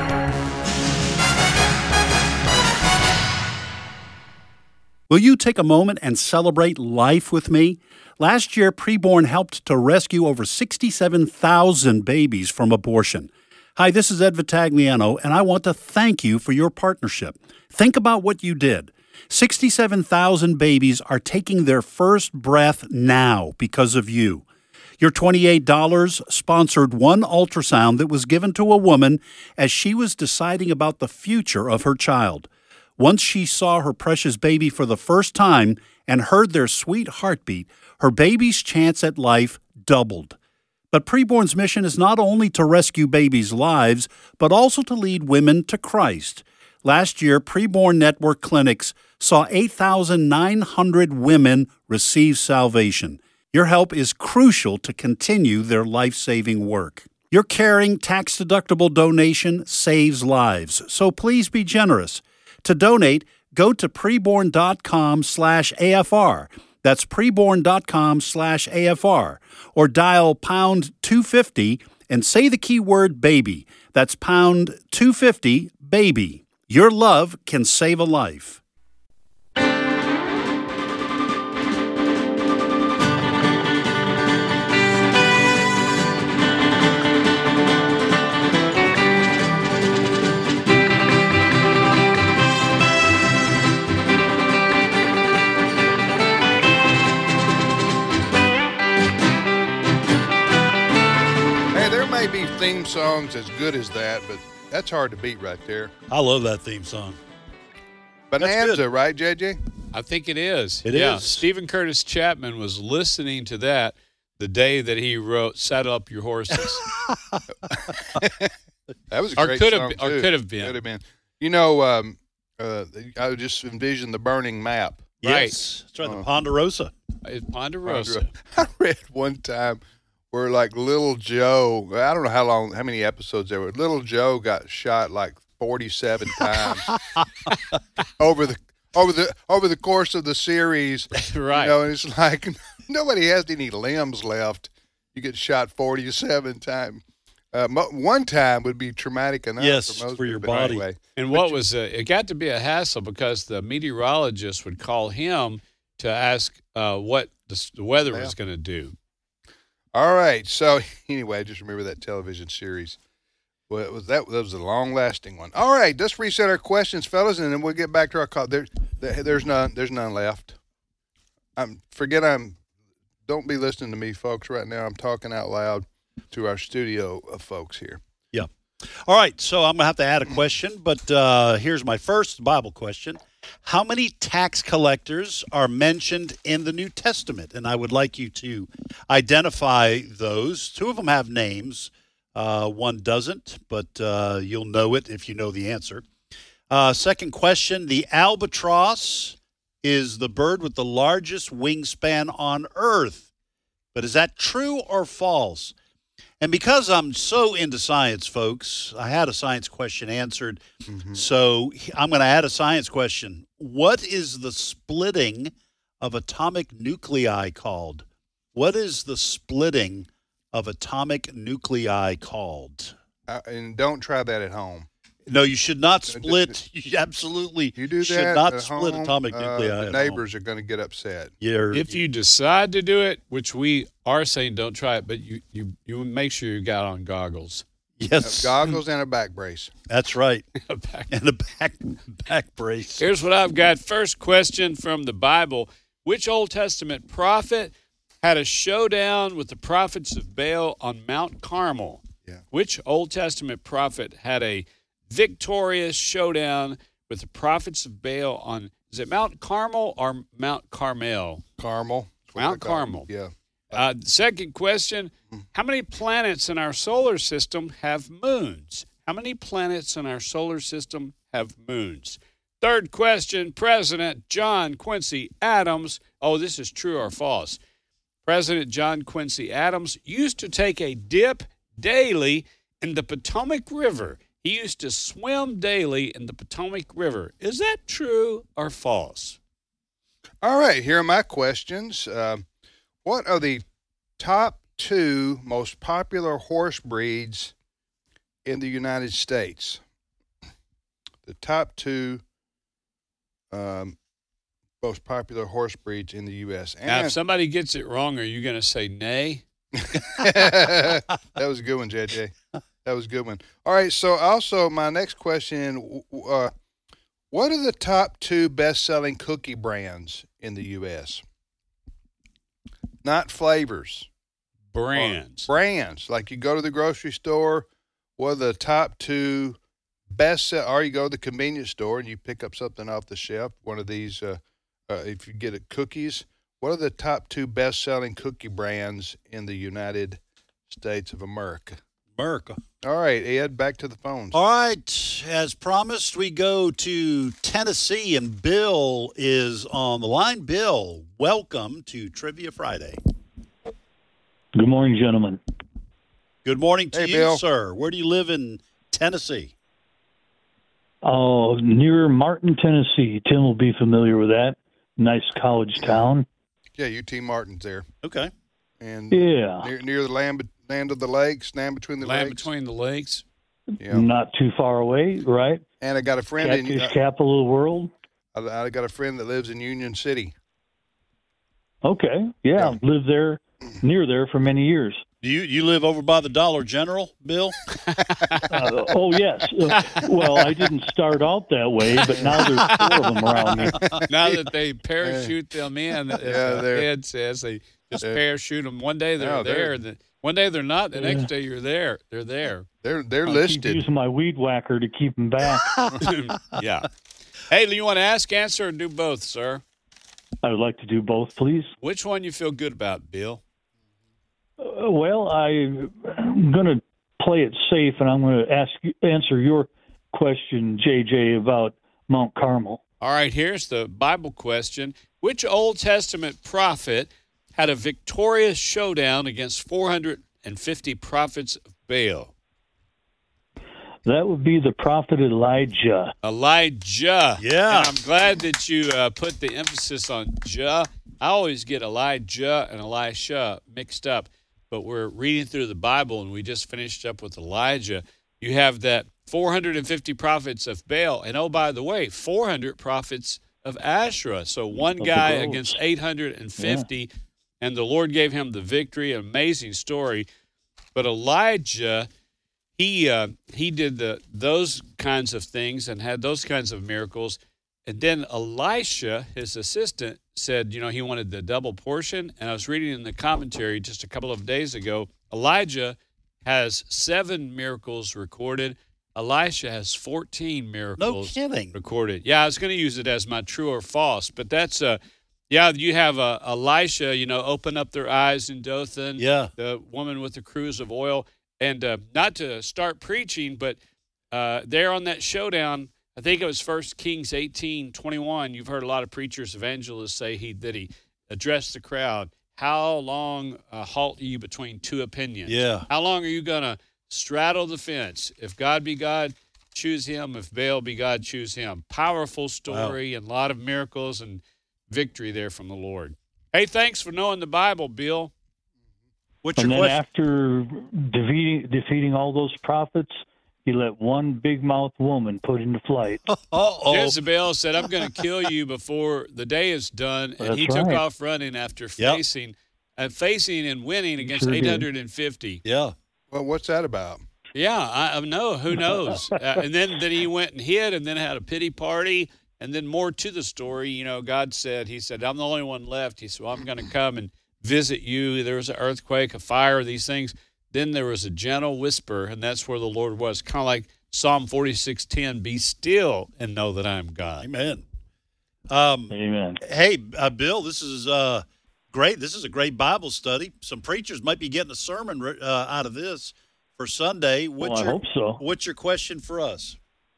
[SPEAKER 6] Will you take a moment and celebrate life with me? Last year, Preborn helped to rescue over sixty-seven thousand babies from abortion. Hi, this is Ed Vitagliano, and I want to thank you for your partnership. Think about what you did. sixty-seven thousand babies are taking their first breath now because of you. Your twenty-eight dollars sponsored one ultrasound that was given to a woman as she was deciding about the future of her child. Once she saw her precious baby for the first time and heard their sweet heartbeat, her baby's chance at life doubled. But Preborn's mission is not only to rescue babies' lives, but also to lead women to Christ. Last year, Preborn Network clinics saw eight thousand nine hundred women receive salvation. Your help is crucial to continue their life-saving work. Your caring, tax-deductible donation saves lives, so please be generous. To donate, go to preborn.com slash AFR. That's preborn.com slash AFR. Or dial pound two fifty and say the keyword baby. That's pound two fifty, baby. Your love can save a life.
[SPEAKER 7] may be theme songs as good as that, but that's hard to beat right there.
[SPEAKER 6] I love that theme song.
[SPEAKER 7] Bonanza, right, J J?
[SPEAKER 5] I think it is.
[SPEAKER 6] It
[SPEAKER 5] yeah.
[SPEAKER 6] is.
[SPEAKER 5] Stephen Curtis Chapman was listening to that the day that he wrote "Saddle Up Your Horses."
[SPEAKER 7] That was a
[SPEAKER 5] Or
[SPEAKER 7] great
[SPEAKER 5] could have
[SPEAKER 7] song,
[SPEAKER 5] been- or
[SPEAKER 7] too.
[SPEAKER 5] could have been.
[SPEAKER 7] Could have been. You know, um, uh, I just envisioned the burning map.
[SPEAKER 6] Yes. That's right, the
[SPEAKER 7] Uh,
[SPEAKER 6] Ponderosa.
[SPEAKER 5] It's Ponderosa.
[SPEAKER 7] I read one time where like Little Joe, I don't know how long, how many episodes there were. Little Joe got shot like forty-seven times over the over the over the course of the series.
[SPEAKER 5] Right.
[SPEAKER 7] You know, and it's like nobody has any limbs left. You get shot forty-seven times. Uh, mo- one time would be traumatic enough
[SPEAKER 6] Yes,
[SPEAKER 7] for, most
[SPEAKER 6] for your
[SPEAKER 7] people, but
[SPEAKER 6] body.
[SPEAKER 7] Anyway.
[SPEAKER 5] And what was uh, it got to be a hassle because the meteorologist would call him to ask uh, what the, s- the weather
[SPEAKER 7] Yeah.
[SPEAKER 5] was going to do.
[SPEAKER 7] All right. So anyway, I just remember that television series. Well, it was that, that was a long-lasting one. All right, let's reset our questions, fellas, and then we'll get back to our call. There, there there's none. There's none left. I'm forget. I'm. Don't be listening to me, folks. Right now, I'm talking out loud to our studio of folks here.
[SPEAKER 6] Yeah. All right, so I'm going to have to add a question, but uh, here's my first Bible question. How many tax collectors are mentioned in the New Testament? And I would like you to identify those. Two of them have names. Uh, one doesn't, but uh, you'll know it if you know the answer. Uh, second question, the albatross is the bird with the largest wingspan on earth. But is that true or false? And because I'm so into science, folks, I had a science question answered.
[SPEAKER 7] Mm-hmm.
[SPEAKER 6] So I'm going to add a science question. What is the splitting of atomic nuclei called? What is the splitting of atomic nuclei called?
[SPEAKER 7] Uh, and don't try that at home.
[SPEAKER 6] No, you should not split. You absolutely
[SPEAKER 7] You do that
[SPEAKER 6] should not
[SPEAKER 7] at
[SPEAKER 6] split
[SPEAKER 7] home,
[SPEAKER 6] atomic
[SPEAKER 7] uh,
[SPEAKER 6] nuclei.
[SPEAKER 7] the
[SPEAKER 6] at home.
[SPEAKER 7] neighbors are going to get upset.
[SPEAKER 6] You're,
[SPEAKER 5] If you decide to do it, which we are saying don't try it, but you you, you make sure you got on goggles.
[SPEAKER 6] yes,
[SPEAKER 7] Goggles and a back brace.
[SPEAKER 6] that's right,
[SPEAKER 5] Back-
[SPEAKER 6] and a back back brace.
[SPEAKER 5] Here's what I've got. First question from the Bible. Which Old Testament prophet had a showdown with the prophets of Baal on Mount Carmel?
[SPEAKER 7] Yeah.
[SPEAKER 5] Which Old Testament prophet had a victorious showdown with the prophets of Baal on, is it Mount Carmel or Mount Carmel?
[SPEAKER 7] Carmel. That's what
[SPEAKER 5] Mount
[SPEAKER 7] they call it.
[SPEAKER 5] Carmel.
[SPEAKER 7] Yeah.
[SPEAKER 5] Uh, second question, how many planets in our solar system have moons? How many planets in our solar system have moons? Third question, President John Quincy Adams, oh, this is true or false. President John Quincy Adams used to take a dip daily in the Potomac River. He used to swim daily in the Potomac River. Is that true or false?
[SPEAKER 7] All right, here are my questions. Um, what are the top two most popular horse breeds in the United States? The top two um, most popular horse breeds in the U S
[SPEAKER 5] Now,
[SPEAKER 7] And
[SPEAKER 5] if somebody gets it wrong, are you going to say nay?
[SPEAKER 7] that was a good one, J J. That was a good one. All right, so also my next question, uh, what are the top two best-selling cookie brands in the U S? Not flavors.
[SPEAKER 5] Brands.
[SPEAKER 7] Brands. Like you go to the grocery store, what are the top two best sell, or you go to the convenience store and you pick up something off the shelf, one of these, uh, uh, if you get it cookies, what are the top two best-selling cookie brands in the United States of America?
[SPEAKER 6] America.
[SPEAKER 7] All right, Ed, back to the phones.
[SPEAKER 6] All right, as promised, we go to Tennessee, and Bill is on the line. Bill, welcome to Trivia Friday.
[SPEAKER 9] Good morning, gentlemen.
[SPEAKER 6] Good morning to
[SPEAKER 7] Hey,
[SPEAKER 6] you,
[SPEAKER 7] Bill.
[SPEAKER 6] sir. Where do you live in Tennessee?
[SPEAKER 9] Oh, near Martin, Tennessee. Tim will be familiar with that. Nice college town.
[SPEAKER 7] Yeah, U T Martin's there.
[SPEAKER 6] Okay.
[SPEAKER 7] And
[SPEAKER 9] Yeah,
[SPEAKER 7] near, near the land, land of the lakes, land between the
[SPEAKER 5] Land
[SPEAKER 7] lakes.
[SPEAKER 5] between the lakes.
[SPEAKER 7] Yeah.
[SPEAKER 9] not too far away, right?
[SPEAKER 7] And I got a friend in
[SPEAKER 9] Catfish
[SPEAKER 7] uh,
[SPEAKER 9] capital of the world.
[SPEAKER 7] I, I got a friend that lives in Union City.
[SPEAKER 9] Okay, yeah,
[SPEAKER 7] Yeah.
[SPEAKER 9] lived there, near there for many years.
[SPEAKER 6] Do you you live over by the Dollar General, Bill?
[SPEAKER 9] Uh, oh, yes. Uh, well, I didn't start out that way, but now there's four of them around me.
[SPEAKER 5] Now that they parachute them in, as
[SPEAKER 7] Yeah,
[SPEAKER 5] uh,
[SPEAKER 7] they're-
[SPEAKER 5] Ed says, they Just parachute them. One day they're
[SPEAKER 7] No, they're-
[SPEAKER 5] there. The, one day they're not. The
[SPEAKER 9] Yeah.
[SPEAKER 5] next day you're there. They're there.
[SPEAKER 7] They're they're
[SPEAKER 9] I keep
[SPEAKER 7] listed.
[SPEAKER 9] using my weed whacker to keep them back.
[SPEAKER 5] Yeah. Hey, you want to ask, answer, or do both, sir?
[SPEAKER 9] I would like to do both, please.
[SPEAKER 5] Which one you feel good about, Bill?
[SPEAKER 9] Uh, well, I, I'm going to play it safe, and I'm going to ask you, answer your question, J J, about Mount Carmel.
[SPEAKER 5] All right, here's the Bible question. Which Old Testament prophet had a victorious showdown against four hundred fifty prophets of Baal?
[SPEAKER 9] That would be the prophet Elijah.
[SPEAKER 5] Elijah.
[SPEAKER 6] Yeah.
[SPEAKER 5] And I'm glad that you uh, put the emphasis on Jah. I always get Elijah and Elisha mixed up, but we're reading through the Bible, and we just finished up with Elijah. You have that four hundred fifty prophets of Baal, and oh, by the way, four hundred prophets of Asherah. So one
[SPEAKER 9] Of the
[SPEAKER 5] guy
[SPEAKER 9] groves.
[SPEAKER 5] against eight hundred fifty, and the Lord gave him the victory. An amazing story. But Elijah, he uh, he did the those kinds of things and had those kinds of miracles. And then Elisha, his assistant, said, you know, he wanted the double portion. And I was reading in the commentary just a couple of days ago, Elijah has seven miracles recorded. Elisha has fourteen
[SPEAKER 6] No
[SPEAKER 5] miracles
[SPEAKER 6] kidding.
[SPEAKER 5] recorded. Yeah, I was going to use it as my true or false, but that's uh yeah, you have uh, Elisha, you know, open up their eyes in Dothan.
[SPEAKER 6] Yeah.
[SPEAKER 5] The woman with the cruse of oil. And uh, not to start preaching, but uh, there on that showdown, I think it was First Kings eighteen twenty-one. You've heard a lot of preachers, evangelists say he that he addressed the crowd. How long uh, halt you between two opinions?
[SPEAKER 6] Yeah.
[SPEAKER 5] How long are you going to straddle the fence? If God be God, choose him. If Baal be God, choose him. Powerful story and a lot of miracles and victory there from the Lord. Hey, thanks for knowing the Bible, Bill.
[SPEAKER 6] What's
[SPEAKER 9] And
[SPEAKER 6] your
[SPEAKER 9] then
[SPEAKER 6] question?
[SPEAKER 9] after defeating, defeating all those prophets, he let one big mouth woman put into flight.
[SPEAKER 6] Uh-oh.
[SPEAKER 5] Jezebel said, I'm going to kill you before the day is done. And
[SPEAKER 9] That's
[SPEAKER 5] he took
[SPEAKER 9] right.
[SPEAKER 5] off running after
[SPEAKER 6] Yep.
[SPEAKER 5] facing and facing and winning against
[SPEAKER 9] Sure did.
[SPEAKER 5] eight hundred fifty.
[SPEAKER 6] Yeah.
[SPEAKER 7] Well, what's that about?
[SPEAKER 5] Yeah, I, I know. Who knows? uh, and then, then he went and hid and then had a pity party. And then more to the story, you know, God said, he said, I'm the only one left. He said, well, I'm going to come and visit you. There was an earthquake, a fire, these things. Then there was a gentle whisper, and that's where the Lord was. Kind of like Psalm forty-six ten, be still and know that I am God.
[SPEAKER 6] Amen. Um,
[SPEAKER 9] Amen.
[SPEAKER 6] hey, uh, Bill, this is uh, great. This is a great Bible study. Some preachers might be getting a sermon uh, out of this for Sunday. What's
[SPEAKER 9] Well, I
[SPEAKER 6] your,
[SPEAKER 9] hope so.
[SPEAKER 6] What's your question for us?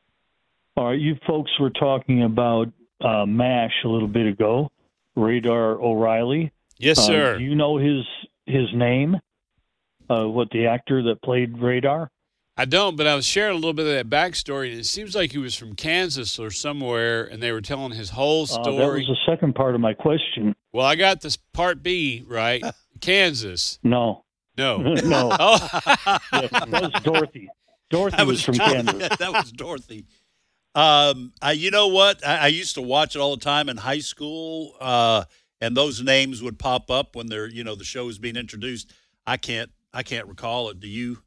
[SPEAKER 9] All right, you folks were talking about uh, MASH a little bit ago, Radar O'Reilly.
[SPEAKER 5] Yes,
[SPEAKER 9] Uh,
[SPEAKER 5] sir.
[SPEAKER 9] do you know his his name? Uh, what the actor that played Radar?
[SPEAKER 5] I don't, but I was sharing a little bit of that backstory. And it seems like he was from Kansas or somewhere, and they were telling his whole
[SPEAKER 9] Uh, that
[SPEAKER 5] story.
[SPEAKER 9] was the second part of my question.
[SPEAKER 5] Well, I got this part B right. Kansas.
[SPEAKER 9] No,
[SPEAKER 5] No.
[SPEAKER 9] no,
[SPEAKER 5] Oh,
[SPEAKER 9] yeah, that was Dorothy. Dorothy
[SPEAKER 6] That
[SPEAKER 9] was, from
[SPEAKER 6] Dorothy.
[SPEAKER 9] Kansas.
[SPEAKER 6] That was Dorothy. Um, I, you know what? I, I used to watch it all the time in high school, uh, and those names would pop up when they're, you know, the show is being introduced. I can't, I can't recall it. Do you?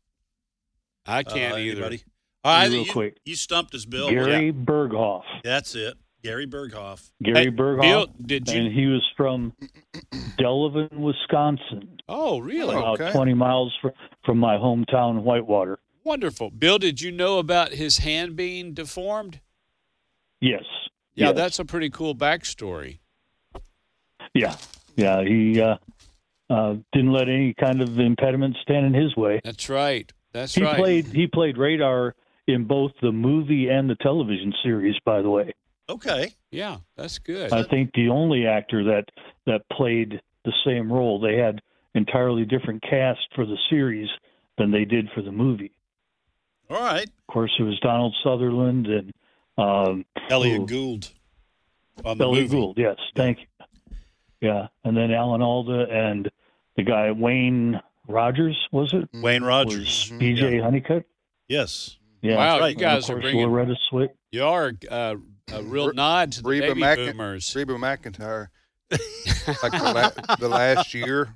[SPEAKER 5] I can't
[SPEAKER 6] uh,
[SPEAKER 5] either.
[SPEAKER 6] Anybody? All right,
[SPEAKER 9] Real
[SPEAKER 6] you,
[SPEAKER 9] quick.
[SPEAKER 6] you stumped us, Bill.
[SPEAKER 9] Gary
[SPEAKER 6] Yeah,
[SPEAKER 9] Berghoff.
[SPEAKER 6] that's it. Gary Berghoff.
[SPEAKER 9] Gary
[SPEAKER 5] Hey,
[SPEAKER 9] Berghoff.
[SPEAKER 5] Bill, did you?
[SPEAKER 9] And he was from Delavan, Wisconsin,
[SPEAKER 5] Oh, really?
[SPEAKER 7] Oh.
[SPEAKER 9] about
[SPEAKER 7] Okay.
[SPEAKER 9] twenty miles fr- from my hometown, Whitewater.
[SPEAKER 5] Wonderful. Bill, did you know about his hand being deformed?
[SPEAKER 9] Yes.
[SPEAKER 5] Yeah,
[SPEAKER 9] yes.
[SPEAKER 5] that's a pretty cool backstory.
[SPEAKER 9] Yeah. Yeah. He uh, uh, didn't let any kind of impediment stand in his way.
[SPEAKER 5] That's right. That's
[SPEAKER 9] He
[SPEAKER 5] right.
[SPEAKER 9] played. He played Radar in both the movie and the television series. By the way,
[SPEAKER 6] Okay.
[SPEAKER 5] Yeah, that's good.
[SPEAKER 9] I think the only actor that that played the same role. They had entirely different cast for the series than they did for the movie.
[SPEAKER 6] All right.
[SPEAKER 9] Of course, it was Donald Sutherland and um,
[SPEAKER 6] Elliot
[SPEAKER 9] who-
[SPEAKER 6] Gould on the
[SPEAKER 9] Elliot
[SPEAKER 6] movie.
[SPEAKER 9] Gould. Yes, thank you. Yeah, and then Alan Alda and the guy Wayne Rogers, was it?
[SPEAKER 6] Wayne Rogers.
[SPEAKER 9] Was B J Honeycutt?
[SPEAKER 6] Yes.
[SPEAKER 9] Yeah.
[SPEAKER 5] Wow,
[SPEAKER 6] right.
[SPEAKER 5] you guys
[SPEAKER 9] and
[SPEAKER 5] are
[SPEAKER 9] of course,
[SPEAKER 5] bringing.
[SPEAKER 9] Loretta Swit.
[SPEAKER 5] You are uh, a real nod to the
[SPEAKER 7] Reba
[SPEAKER 5] baby
[SPEAKER 7] Mc-
[SPEAKER 5] boomers.
[SPEAKER 7] Reba McEntire. Like the, la- the last year.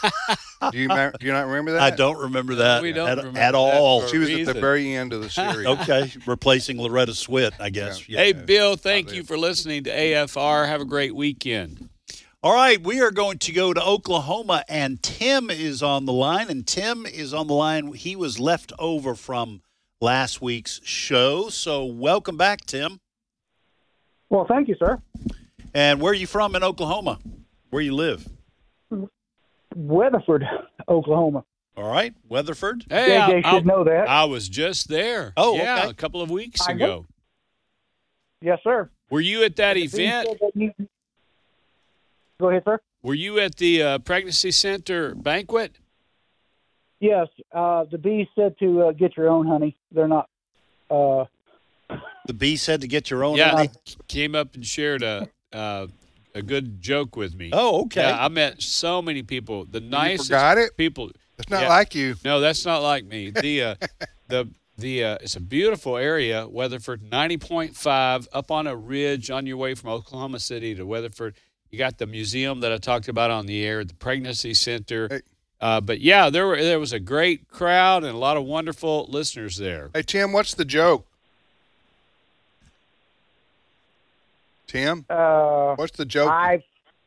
[SPEAKER 7] Do you ma- do you not remember that?
[SPEAKER 6] I don't remember that
[SPEAKER 5] We don't
[SPEAKER 6] at,
[SPEAKER 5] remember
[SPEAKER 6] at
[SPEAKER 5] that
[SPEAKER 6] all.
[SPEAKER 5] for-
[SPEAKER 7] She was at the
[SPEAKER 5] reason.
[SPEAKER 7] very end of the series.
[SPEAKER 6] Okay. Replacing Loretta Swit, I guess. Yeah.
[SPEAKER 5] Hey, Bill, thank you for listening to A F R. Have a great weekend.
[SPEAKER 6] All right, we are going to go to Oklahoma, and Tim is on the line. And Tim is on the line. He was left over from last week's show. So welcome back, Tim.
[SPEAKER 10] Well, thank you, sir.
[SPEAKER 6] And where are you from in Oklahoma? Where you live?
[SPEAKER 10] Weatherford, Oklahoma.
[SPEAKER 6] All right, Weatherford.
[SPEAKER 5] Hey,
[SPEAKER 10] J J
[SPEAKER 5] I,
[SPEAKER 10] should
[SPEAKER 5] I,
[SPEAKER 10] know that.
[SPEAKER 5] I was just there.
[SPEAKER 6] Oh,
[SPEAKER 5] yeah,
[SPEAKER 6] okay.
[SPEAKER 5] a couple of weeks
[SPEAKER 10] I
[SPEAKER 5] ago.
[SPEAKER 10] know. Yes, sir.
[SPEAKER 5] Were you at that
[SPEAKER 10] The
[SPEAKER 5] event?
[SPEAKER 10] bee said that you- Go ahead, sir.
[SPEAKER 5] Were you at the uh, pregnancy center banquet?
[SPEAKER 10] Yes, uh, the bee said to uh, get your own honey. They're not. Uh,
[SPEAKER 6] The bee said to get your own
[SPEAKER 5] Yeah,
[SPEAKER 6] honey.
[SPEAKER 5] came up and shared a uh, a good joke with me.
[SPEAKER 6] Oh, okay.
[SPEAKER 5] Yeah, I met so many people. The nicest
[SPEAKER 7] forgot it?
[SPEAKER 5] people.
[SPEAKER 7] That's not
[SPEAKER 5] Yeah.
[SPEAKER 7] like you.
[SPEAKER 5] No, that's not like me. The uh, the the uh, it's a beautiful area, Weatherford, ninety point five, up on a ridge on your way from Oklahoma City to Weatherford. You got the museum that I talked about on the air, the pregnancy center.
[SPEAKER 7] Hey.
[SPEAKER 5] Uh, but yeah, there were there was a great crowd and a lot of wonderful listeners there.
[SPEAKER 7] Hey, Tim, what's the joke? Tim,
[SPEAKER 10] uh,
[SPEAKER 7] what's the joke?
[SPEAKER 10] I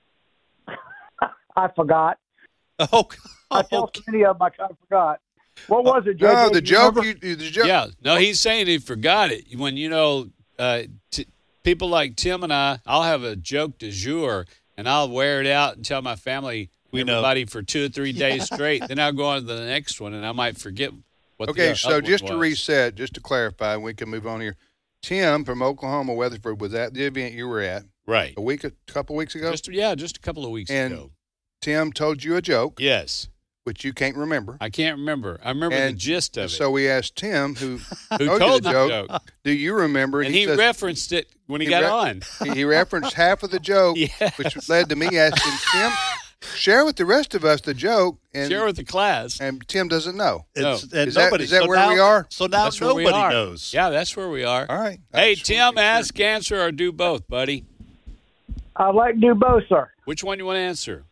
[SPEAKER 10] I forgot.
[SPEAKER 6] Oh,
[SPEAKER 10] I tell so many of them I forgot. What was it, J J?
[SPEAKER 7] no, the
[SPEAKER 10] You
[SPEAKER 7] joke.
[SPEAKER 10] remember?
[SPEAKER 7] You, the joke.
[SPEAKER 5] Yeah, no, he's saying he forgot it. When, you know, uh, t- people like Tim and I, I'll have a joke du jour, and I'll wear it out and tell my family,
[SPEAKER 6] We know.
[SPEAKER 5] everybody for two or three days straight. Then I'll go on to the next one, and I might forget what the
[SPEAKER 7] Okay,
[SPEAKER 5] other
[SPEAKER 7] so
[SPEAKER 5] one
[SPEAKER 7] just to
[SPEAKER 5] was.
[SPEAKER 7] reset, just to clarify, we can move on here. Tim from Oklahoma, Weatherford, was at the event you were at
[SPEAKER 5] Right.
[SPEAKER 7] a week, a couple weeks ago.
[SPEAKER 5] Just, yeah, just a couple of weeks
[SPEAKER 7] And
[SPEAKER 5] ago.
[SPEAKER 7] Tim told you a joke,
[SPEAKER 5] Yes.
[SPEAKER 7] which you can't remember.
[SPEAKER 5] I can't remember. I remember the
[SPEAKER 7] And
[SPEAKER 5] gist of it.
[SPEAKER 7] So we asked Tim, who,
[SPEAKER 5] Who
[SPEAKER 7] told,
[SPEAKER 5] told
[SPEAKER 7] you
[SPEAKER 5] the
[SPEAKER 7] the
[SPEAKER 5] joke?
[SPEAKER 7] joke, do you remember?
[SPEAKER 5] And he
[SPEAKER 7] says-
[SPEAKER 5] referenced it when he,
[SPEAKER 7] he
[SPEAKER 5] got
[SPEAKER 7] re-
[SPEAKER 5] on.
[SPEAKER 7] he, he referenced half of the joke,
[SPEAKER 5] Yes.
[SPEAKER 7] which led to me asking Tim, share with the rest of us the joke. And,
[SPEAKER 5] Share with the class.
[SPEAKER 7] and Tim doesn't know.
[SPEAKER 6] It's,
[SPEAKER 5] No.
[SPEAKER 6] and
[SPEAKER 7] Is that-
[SPEAKER 6] nobody,
[SPEAKER 7] is that
[SPEAKER 6] so
[SPEAKER 7] where
[SPEAKER 6] now,
[SPEAKER 7] we are?
[SPEAKER 6] So now
[SPEAKER 5] That's where we
[SPEAKER 6] nobody
[SPEAKER 5] are.
[SPEAKER 6] knows.
[SPEAKER 5] Yeah, that's where we are.
[SPEAKER 7] All right.
[SPEAKER 5] Hey,
[SPEAKER 7] I just wanted
[SPEAKER 5] Tim,
[SPEAKER 7] to make sure.
[SPEAKER 5] ask, answer, or do both, buddy.
[SPEAKER 10] I'd like to do both, sir.
[SPEAKER 5] Which one you want to answer?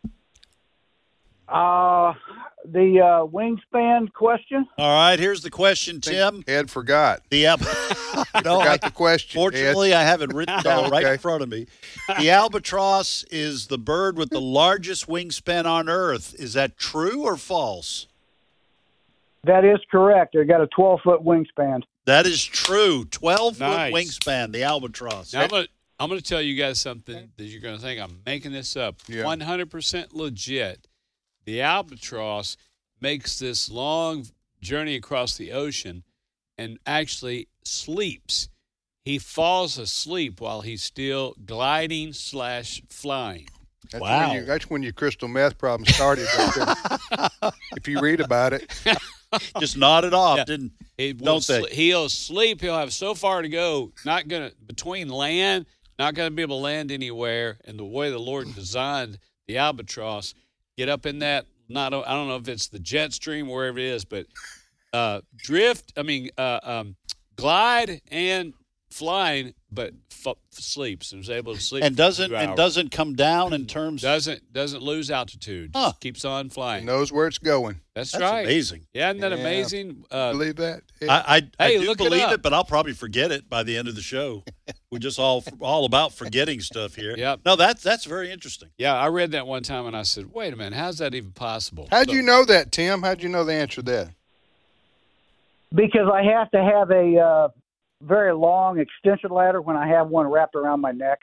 [SPEAKER 10] Uh, the uh, wingspan question.
[SPEAKER 6] All right, here's the question, Tim.
[SPEAKER 7] Ed forgot.
[SPEAKER 6] The al- no, I,
[SPEAKER 7] Forgot the question. Ed.
[SPEAKER 6] fortunately, I have it written down right
[SPEAKER 7] Okay.
[SPEAKER 6] in front of me. The albatross is the bird with the largest wingspan on Earth. Is that true or false?
[SPEAKER 10] That is correct. They got a twelve foot wingspan.
[SPEAKER 6] That is true. twelve foot
[SPEAKER 5] Nice.
[SPEAKER 6] wingspan, the albatross.
[SPEAKER 5] Now, I'm going to I'm gonna tell you guys something that you're going to think I'm making this up.
[SPEAKER 7] Yeah.
[SPEAKER 5] one hundred percent legit. The albatross makes this long journey across the ocean and actually sleeps. He falls asleep while he's still gliding slash flying.
[SPEAKER 7] That's
[SPEAKER 6] Wow.
[SPEAKER 7] When you, that's when your crystal meth problem started. Right there. If you read about it.
[SPEAKER 6] Just nodded off,
[SPEAKER 5] Yeah.
[SPEAKER 6] didn't
[SPEAKER 5] He will
[SPEAKER 6] Don't they?
[SPEAKER 5] sle- he'll sleep. He'll have so far to go. Not gonna between land. Not gonna be able to land anywhere. And the way the Lord designed the albatross, get up in that. Not I don't know if it's the jet stream or wherever it is, but uh, drift. I mean, uh, um, glide and flying, but f- sleeps and is able to sleep
[SPEAKER 6] and
[SPEAKER 5] for
[SPEAKER 6] doesn't
[SPEAKER 5] two
[SPEAKER 6] and
[SPEAKER 5] hours.
[SPEAKER 6] doesn't come down in terms.
[SPEAKER 5] doesn't doesn't lose altitude.
[SPEAKER 6] Huh.
[SPEAKER 5] Just keeps on flying.
[SPEAKER 7] Knows where it's going.
[SPEAKER 5] That's,
[SPEAKER 6] That's
[SPEAKER 5] right.
[SPEAKER 6] amazing.
[SPEAKER 5] Yeah, isn't that
[SPEAKER 7] Yeah.
[SPEAKER 5] amazing? Uh,
[SPEAKER 7] Believe that? Ed?
[SPEAKER 6] I I, I
[SPEAKER 5] Hey,
[SPEAKER 6] do
[SPEAKER 5] look it
[SPEAKER 6] believe
[SPEAKER 5] up.
[SPEAKER 6] it, but I'll probably forget it by the end of the show. We're just all all about forgetting stuff here.
[SPEAKER 5] Yep.
[SPEAKER 6] No, that's that's very interesting.
[SPEAKER 5] Yeah, I read that one time and I said, wait a minute, how's that even possible?
[SPEAKER 7] How'd
[SPEAKER 5] So-
[SPEAKER 7] you know that, Tim? How'd you know the answer to that?
[SPEAKER 10] Because I have to have a uh, very long extension ladder when I have one wrapped around my neck.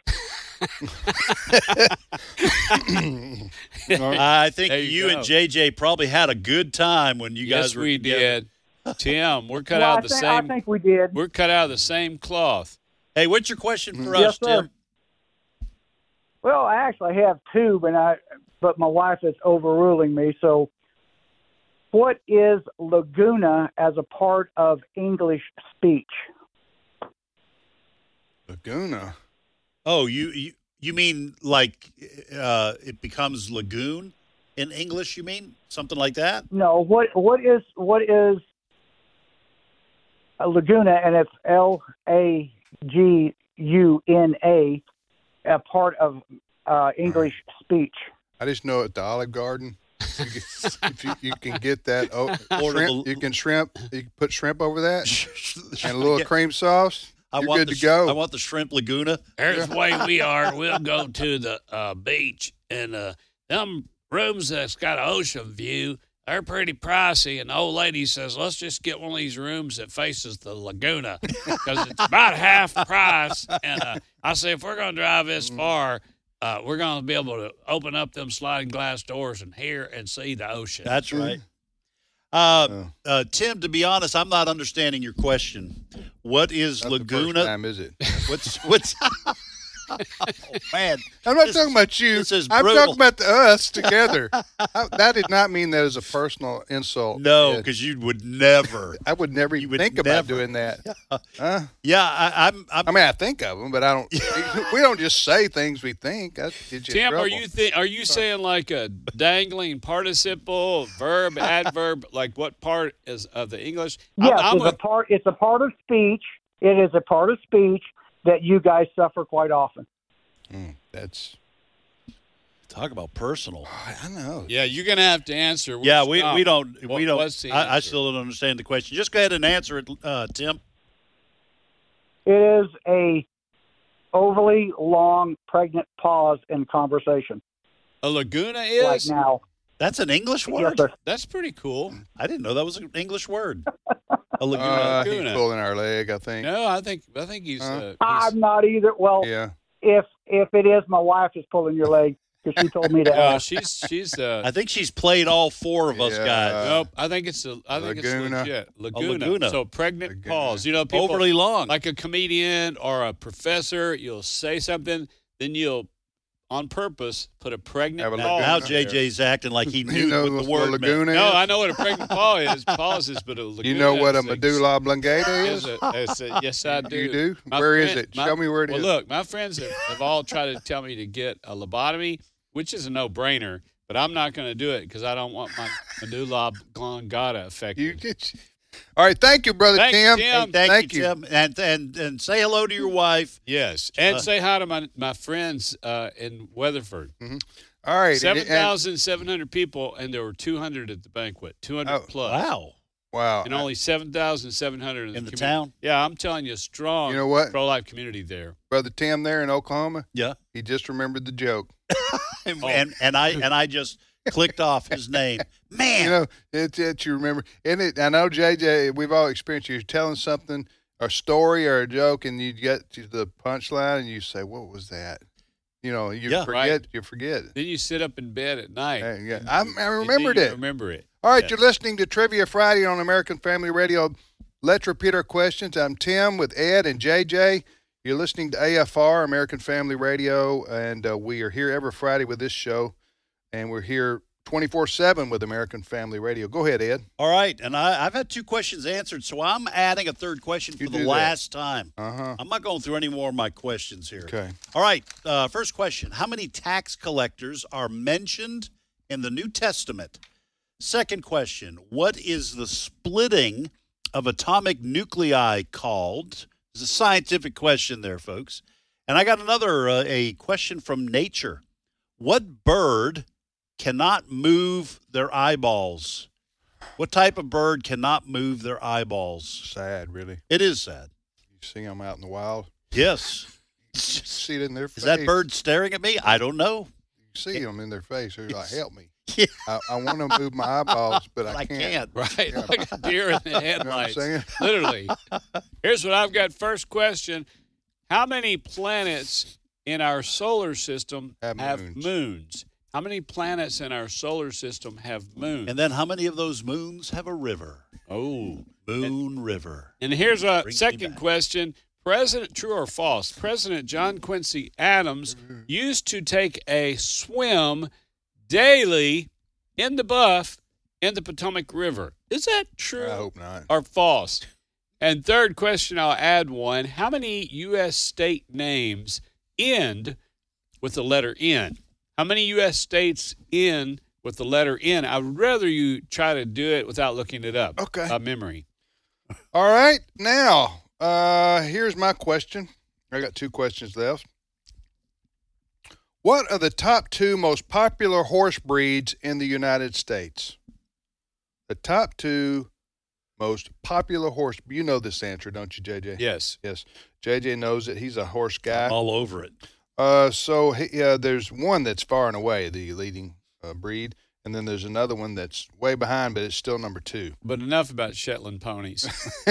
[SPEAKER 6] I think
[SPEAKER 5] There
[SPEAKER 6] you,
[SPEAKER 5] you go.
[SPEAKER 6] and J J probably had a good time when you
[SPEAKER 5] yes,
[SPEAKER 6] guys were
[SPEAKER 5] we
[SPEAKER 6] together.
[SPEAKER 5] did. Tim, we're cut
[SPEAKER 10] Well,
[SPEAKER 5] out
[SPEAKER 10] I
[SPEAKER 5] of the
[SPEAKER 10] think, I
[SPEAKER 5] same.
[SPEAKER 10] think we did.
[SPEAKER 5] We're cut out of the same cloth.
[SPEAKER 6] Hey, what's your question for
[SPEAKER 10] Yes,
[SPEAKER 6] us,
[SPEAKER 10] sir.
[SPEAKER 6] Tim?
[SPEAKER 10] Well, I actually have two, but I but my wife is overruling me. So, what is Laguna as a part of English speech?
[SPEAKER 7] Laguna.
[SPEAKER 6] Oh, you you, you mean like uh, it becomes lagoon in English? You mean something like that?
[SPEAKER 10] No, what what is what is a Laguna, and it's L A G U N A, a part of uh, English speech.
[SPEAKER 7] I just know at the Olive Garden, you can, if you, you can get that oh,
[SPEAKER 6] Order
[SPEAKER 7] shrimp,
[SPEAKER 6] the-
[SPEAKER 7] you can shrimp, you can put shrimp over that and a little
[SPEAKER 6] Yeah.
[SPEAKER 7] cream sauce.
[SPEAKER 6] I
[SPEAKER 7] You're
[SPEAKER 6] want
[SPEAKER 7] good
[SPEAKER 6] the
[SPEAKER 7] to
[SPEAKER 6] sh-
[SPEAKER 7] go.
[SPEAKER 6] I want the shrimp Laguna.
[SPEAKER 5] There's the way we are. We'll go to the uh, beach and uh, them rooms that's got an ocean view, they're pretty pricey. And the old lady says, let's just get one of these rooms that faces the Laguna because it's about half price. And uh, I say, if we're going to drive this far, uh, we're going to be able to open up them sliding glass doors and hear and see the ocean.
[SPEAKER 6] That's right. Uh, uh, Tim, to be honest, I'm not understanding your question. What is
[SPEAKER 7] Not
[SPEAKER 6] Laguna?
[SPEAKER 7] The first time, is it?
[SPEAKER 6] What's what's? Oh, man,
[SPEAKER 7] I'm not
[SPEAKER 6] This-
[SPEAKER 7] talking about you.
[SPEAKER 6] this is
[SPEAKER 7] I'm
[SPEAKER 6] brutal.
[SPEAKER 7] talking about the us together. I, that did not mean that as a personal insult.
[SPEAKER 6] No,
[SPEAKER 7] Ed.
[SPEAKER 6] because you would never.
[SPEAKER 7] I would never even
[SPEAKER 6] would
[SPEAKER 7] think about
[SPEAKER 6] never.
[SPEAKER 7] doing that. Huh?
[SPEAKER 6] Yeah, I, I'm. I'm
[SPEAKER 7] I mean, I think of them, but I don't. We don't just say things we think. That gets you in
[SPEAKER 5] Tim, are
[SPEAKER 7] trouble.
[SPEAKER 5] you th- are you saying like a dangling participle, verb, adverb? Like what part is of the English?
[SPEAKER 10] Yes,
[SPEAKER 5] I'm, I'm
[SPEAKER 10] it's a
[SPEAKER 5] with-
[SPEAKER 10] part. It's a part of speech. It is a part of speech that you guys suffer quite often.
[SPEAKER 7] Mm, that's.
[SPEAKER 6] talk about personal.
[SPEAKER 7] I know.
[SPEAKER 5] yeah, you're gonna have to answer. We'll
[SPEAKER 6] Yeah, we,
[SPEAKER 5] stop.
[SPEAKER 6] we don't
[SPEAKER 5] What-
[SPEAKER 6] we don't.
[SPEAKER 5] what's the
[SPEAKER 6] I, I
[SPEAKER 5] answer?
[SPEAKER 6] still don't understand the question. Just go ahead and answer it, uh, Tim.
[SPEAKER 10] It is a overly long, pregnant pause in conversation.
[SPEAKER 5] A Laguna
[SPEAKER 10] Like
[SPEAKER 5] is.
[SPEAKER 10] now.
[SPEAKER 6] That's an English
[SPEAKER 10] Yes,
[SPEAKER 6] word.
[SPEAKER 10] sir.
[SPEAKER 5] That's pretty cool.
[SPEAKER 6] I didn't know that was an English word. A Laguna.
[SPEAKER 7] Uh, he's
[SPEAKER 5] Laguna.
[SPEAKER 7] pulling our leg, I think.
[SPEAKER 5] No, I think I think he's.
[SPEAKER 7] Huh?
[SPEAKER 5] Uh, he's
[SPEAKER 10] I'm not either. Well,
[SPEAKER 7] Yeah.
[SPEAKER 10] if if it is, my wife is pulling your leg because she told me to
[SPEAKER 5] no,
[SPEAKER 10] ask.
[SPEAKER 5] she's she's. Uh,
[SPEAKER 6] I think she's played all four of us
[SPEAKER 7] Yeah.
[SPEAKER 6] guys.
[SPEAKER 5] nope. I think it's a. I think
[SPEAKER 7] Laguna.
[SPEAKER 5] it's legit. Laguna.
[SPEAKER 6] Laguna.
[SPEAKER 5] So pregnant
[SPEAKER 7] Laguna.
[SPEAKER 5] pause. You know, people
[SPEAKER 6] Overly long.
[SPEAKER 5] like a comedian or a professor. You'll say something, then you'll, on purpose, put a pregnant
[SPEAKER 7] Have a
[SPEAKER 5] pause.
[SPEAKER 6] now
[SPEAKER 7] Laguna.
[SPEAKER 6] J J's acting like he
[SPEAKER 7] You
[SPEAKER 6] knew
[SPEAKER 7] know
[SPEAKER 6] what
[SPEAKER 7] what
[SPEAKER 6] the word
[SPEAKER 7] Laguna
[SPEAKER 6] meant.
[SPEAKER 5] No,
[SPEAKER 7] is?
[SPEAKER 5] I know what a pregnant pause is. Pause is, but a Laguna.
[SPEAKER 7] You know what a
[SPEAKER 5] is
[SPEAKER 7] medulla oblongata
[SPEAKER 5] Is
[SPEAKER 7] is?
[SPEAKER 5] a, is a, yes, I do.
[SPEAKER 7] You do?
[SPEAKER 5] My
[SPEAKER 7] Where is
[SPEAKER 5] friend-
[SPEAKER 7] it?
[SPEAKER 5] my-
[SPEAKER 7] Show me where it
[SPEAKER 5] well,
[SPEAKER 7] is.
[SPEAKER 5] look, my friends have, have all tried to tell me to get a lobotomy, which is a no-brainer, but I'm not going to do it because I don't want my medulla oblongata affected.
[SPEAKER 7] You get. All right. Thank you, brother
[SPEAKER 5] Thanks,
[SPEAKER 7] Tim.
[SPEAKER 5] Tim.
[SPEAKER 6] Hey, thank,
[SPEAKER 7] Thank
[SPEAKER 6] you,
[SPEAKER 7] you.
[SPEAKER 6] Tim, and and and say hello to your wife.
[SPEAKER 5] Yes, and
[SPEAKER 6] Uh,
[SPEAKER 5] say hi to my my friends uh, in Weatherford.
[SPEAKER 7] All right.
[SPEAKER 5] Seven
[SPEAKER 7] and-
[SPEAKER 5] thousand seven hundred people, and there were two hundred at the banquet. Two hundred
[SPEAKER 7] Oh,
[SPEAKER 5] plus.
[SPEAKER 6] Wow.
[SPEAKER 7] Wow.
[SPEAKER 5] And only seven thousand seven hundred in,
[SPEAKER 6] In the
[SPEAKER 5] commu-
[SPEAKER 6] town?
[SPEAKER 5] Yeah, I'm telling you, strong
[SPEAKER 7] You know what?
[SPEAKER 5] pro-life community there.
[SPEAKER 7] Brother Tim there in Oklahoma,
[SPEAKER 6] Yeah.
[SPEAKER 7] he just remembered the joke.
[SPEAKER 6] And,
[SPEAKER 5] Oh.
[SPEAKER 6] and and I and I just clicked off his name. Man.
[SPEAKER 7] You know, it's it you remember. And it, I know, J J, we've all experienced you're telling something, a story or a joke, and you get to the punchline and you say, what was that? You know, you
[SPEAKER 6] Yeah,
[SPEAKER 7] forget,
[SPEAKER 5] right.
[SPEAKER 7] you forget.
[SPEAKER 5] Then you sit up in bed at night.
[SPEAKER 7] Hey, yeah.
[SPEAKER 5] and-
[SPEAKER 7] I, I
[SPEAKER 5] and then
[SPEAKER 7] remembered
[SPEAKER 5] you
[SPEAKER 7] it.
[SPEAKER 5] Remember it.
[SPEAKER 7] All right,
[SPEAKER 5] Yes.
[SPEAKER 7] you're listening to Trivia Friday on American Family Radio. Let's repeat our questions. I'm Tim with Ed and J J. You're listening to A F R, American Family Radio, and uh, we are here every Friday with this show, and we're here twenty-four seven with American Family Radio. Go ahead, Ed.
[SPEAKER 6] All right, and I, I've had two questions answered, so I'm adding a third question
[SPEAKER 7] You
[SPEAKER 6] for
[SPEAKER 7] do
[SPEAKER 6] the
[SPEAKER 7] that.
[SPEAKER 6] last time.
[SPEAKER 7] Uh-huh.
[SPEAKER 6] I'm not going through any more of my questions here.
[SPEAKER 7] Okay.
[SPEAKER 6] All right, uh, first question. How many tax collectors are mentioned in the New Testament? Second question. What is the splitting of atomic nuclei called? It's a scientific question there, folks. And I got another, uh, a question from nature. What bird cannot move their eyeballs? What type of bird cannot move their eyeballs?
[SPEAKER 7] Sad, really.
[SPEAKER 6] It is sad.
[SPEAKER 7] You see them out in the wild.
[SPEAKER 6] Yes.
[SPEAKER 7] You see it in their face.
[SPEAKER 6] Is that bird staring at me? I don't know.
[SPEAKER 7] You see them in their face. They're like, help me.
[SPEAKER 6] Yeah.
[SPEAKER 7] I, I want to move my eyeballs, but I
[SPEAKER 6] I
[SPEAKER 7] can't.
[SPEAKER 6] can't.
[SPEAKER 5] Right,
[SPEAKER 7] Yeah.
[SPEAKER 5] like a deer in the
[SPEAKER 7] You know what I'm
[SPEAKER 5] headlights.
[SPEAKER 7] saying?
[SPEAKER 5] Literally. Here's what I've got. First question: how many planets in our solar system
[SPEAKER 7] Have
[SPEAKER 5] have
[SPEAKER 7] moons.
[SPEAKER 5] moons? How many planets in our solar system have moons?
[SPEAKER 6] And then how many of those moons have a river?
[SPEAKER 5] oh,
[SPEAKER 6] Moon River.
[SPEAKER 5] and here's a
[SPEAKER 6] Brings me
[SPEAKER 5] second
[SPEAKER 6] back.
[SPEAKER 5] question. President, true or false, President John Quincy Adams used to take a swim daily in the Buff in the Potomac River. Is that true
[SPEAKER 7] I hope not.
[SPEAKER 5] or false? And third question, I'll add one. How many U S state names end with the letter N? How many U S states end with the letter N? I would rather you try to do it without looking it up.
[SPEAKER 7] Okay.
[SPEAKER 5] By memory.
[SPEAKER 7] All right. Now, uh, here's my question. I got two questions left. What are the top two most popular horse breeds in the United States? The top two most popular horse. You know this answer, don't you, J J?
[SPEAKER 5] Yes.
[SPEAKER 7] Yes. J J knows it. He's a horse guy.
[SPEAKER 6] All over it.
[SPEAKER 7] Uh, so he- uh, there's one that's far and away the leading uh, breed, and then there's another one that's way behind, but it's still number two.
[SPEAKER 5] But enough about Shetland ponies.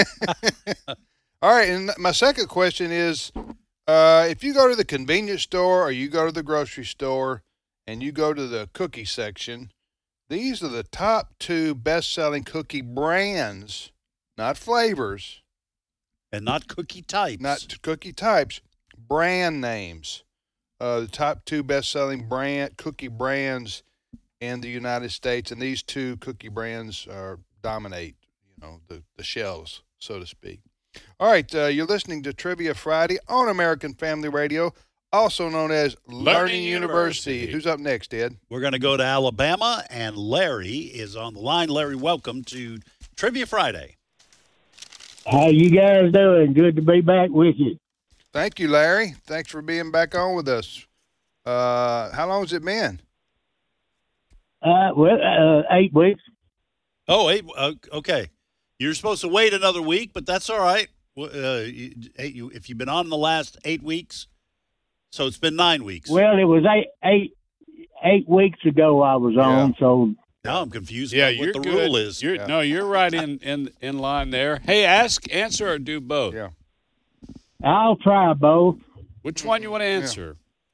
[SPEAKER 7] All right, and my second question is, uh, if you go to the convenience store or you go to the grocery store and you go to the cookie section, these are the top two best-selling cookie brands, not flavors.
[SPEAKER 6] And not cookie types.
[SPEAKER 7] Not t- cookie types, brand names. Uh, the top two best-selling brand cookie brands in the United States, and these two cookie brands are dominate, you know, the, the shelves, so to speak. All right, uh, you're listening to Trivia Friday on American Family Radio, also known as Learning,
[SPEAKER 6] Learning
[SPEAKER 7] University.
[SPEAKER 6] University.
[SPEAKER 7] Who's up next, Ed?
[SPEAKER 6] We're going to go to Alabama, and Larry is on the line. Larry, welcome to Trivia Friday.
[SPEAKER 11] How you guys doing? Good to be back with you.
[SPEAKER 7] Thank you, Larry. Thanks for being back on with us. Uh, how long has it been?
[SPEAKER 11] Uh, well, uh, eight weeks.
[SPEAKER 6] Oh, eight, uh, okay. You're supposed to wait another week, but that's all right. Uh, you, you, if you've been on the last eight weeks, so it's been nine weeks.
[SPEAKER 11] Well, it was eight eight eight weeks ago I was on, so
[SPEAKER 6] Now I'm confused
[SPEAKER 5] Yeah,
[SPEAKER 6] about what
[SPEAKER 5] you're
[SPEAKER 6] the
[SPEAKER 5] good.
[SPEAKER 6] rule is.
[SPEAKER 5] You're, No, you're right in, in, in line there. Hey, ask, answer, or do both.
[SPEAKER 7] Yeah.
[SPEAKER 11] I'll try both.
[SPEAKER 5] Which one you want to answer?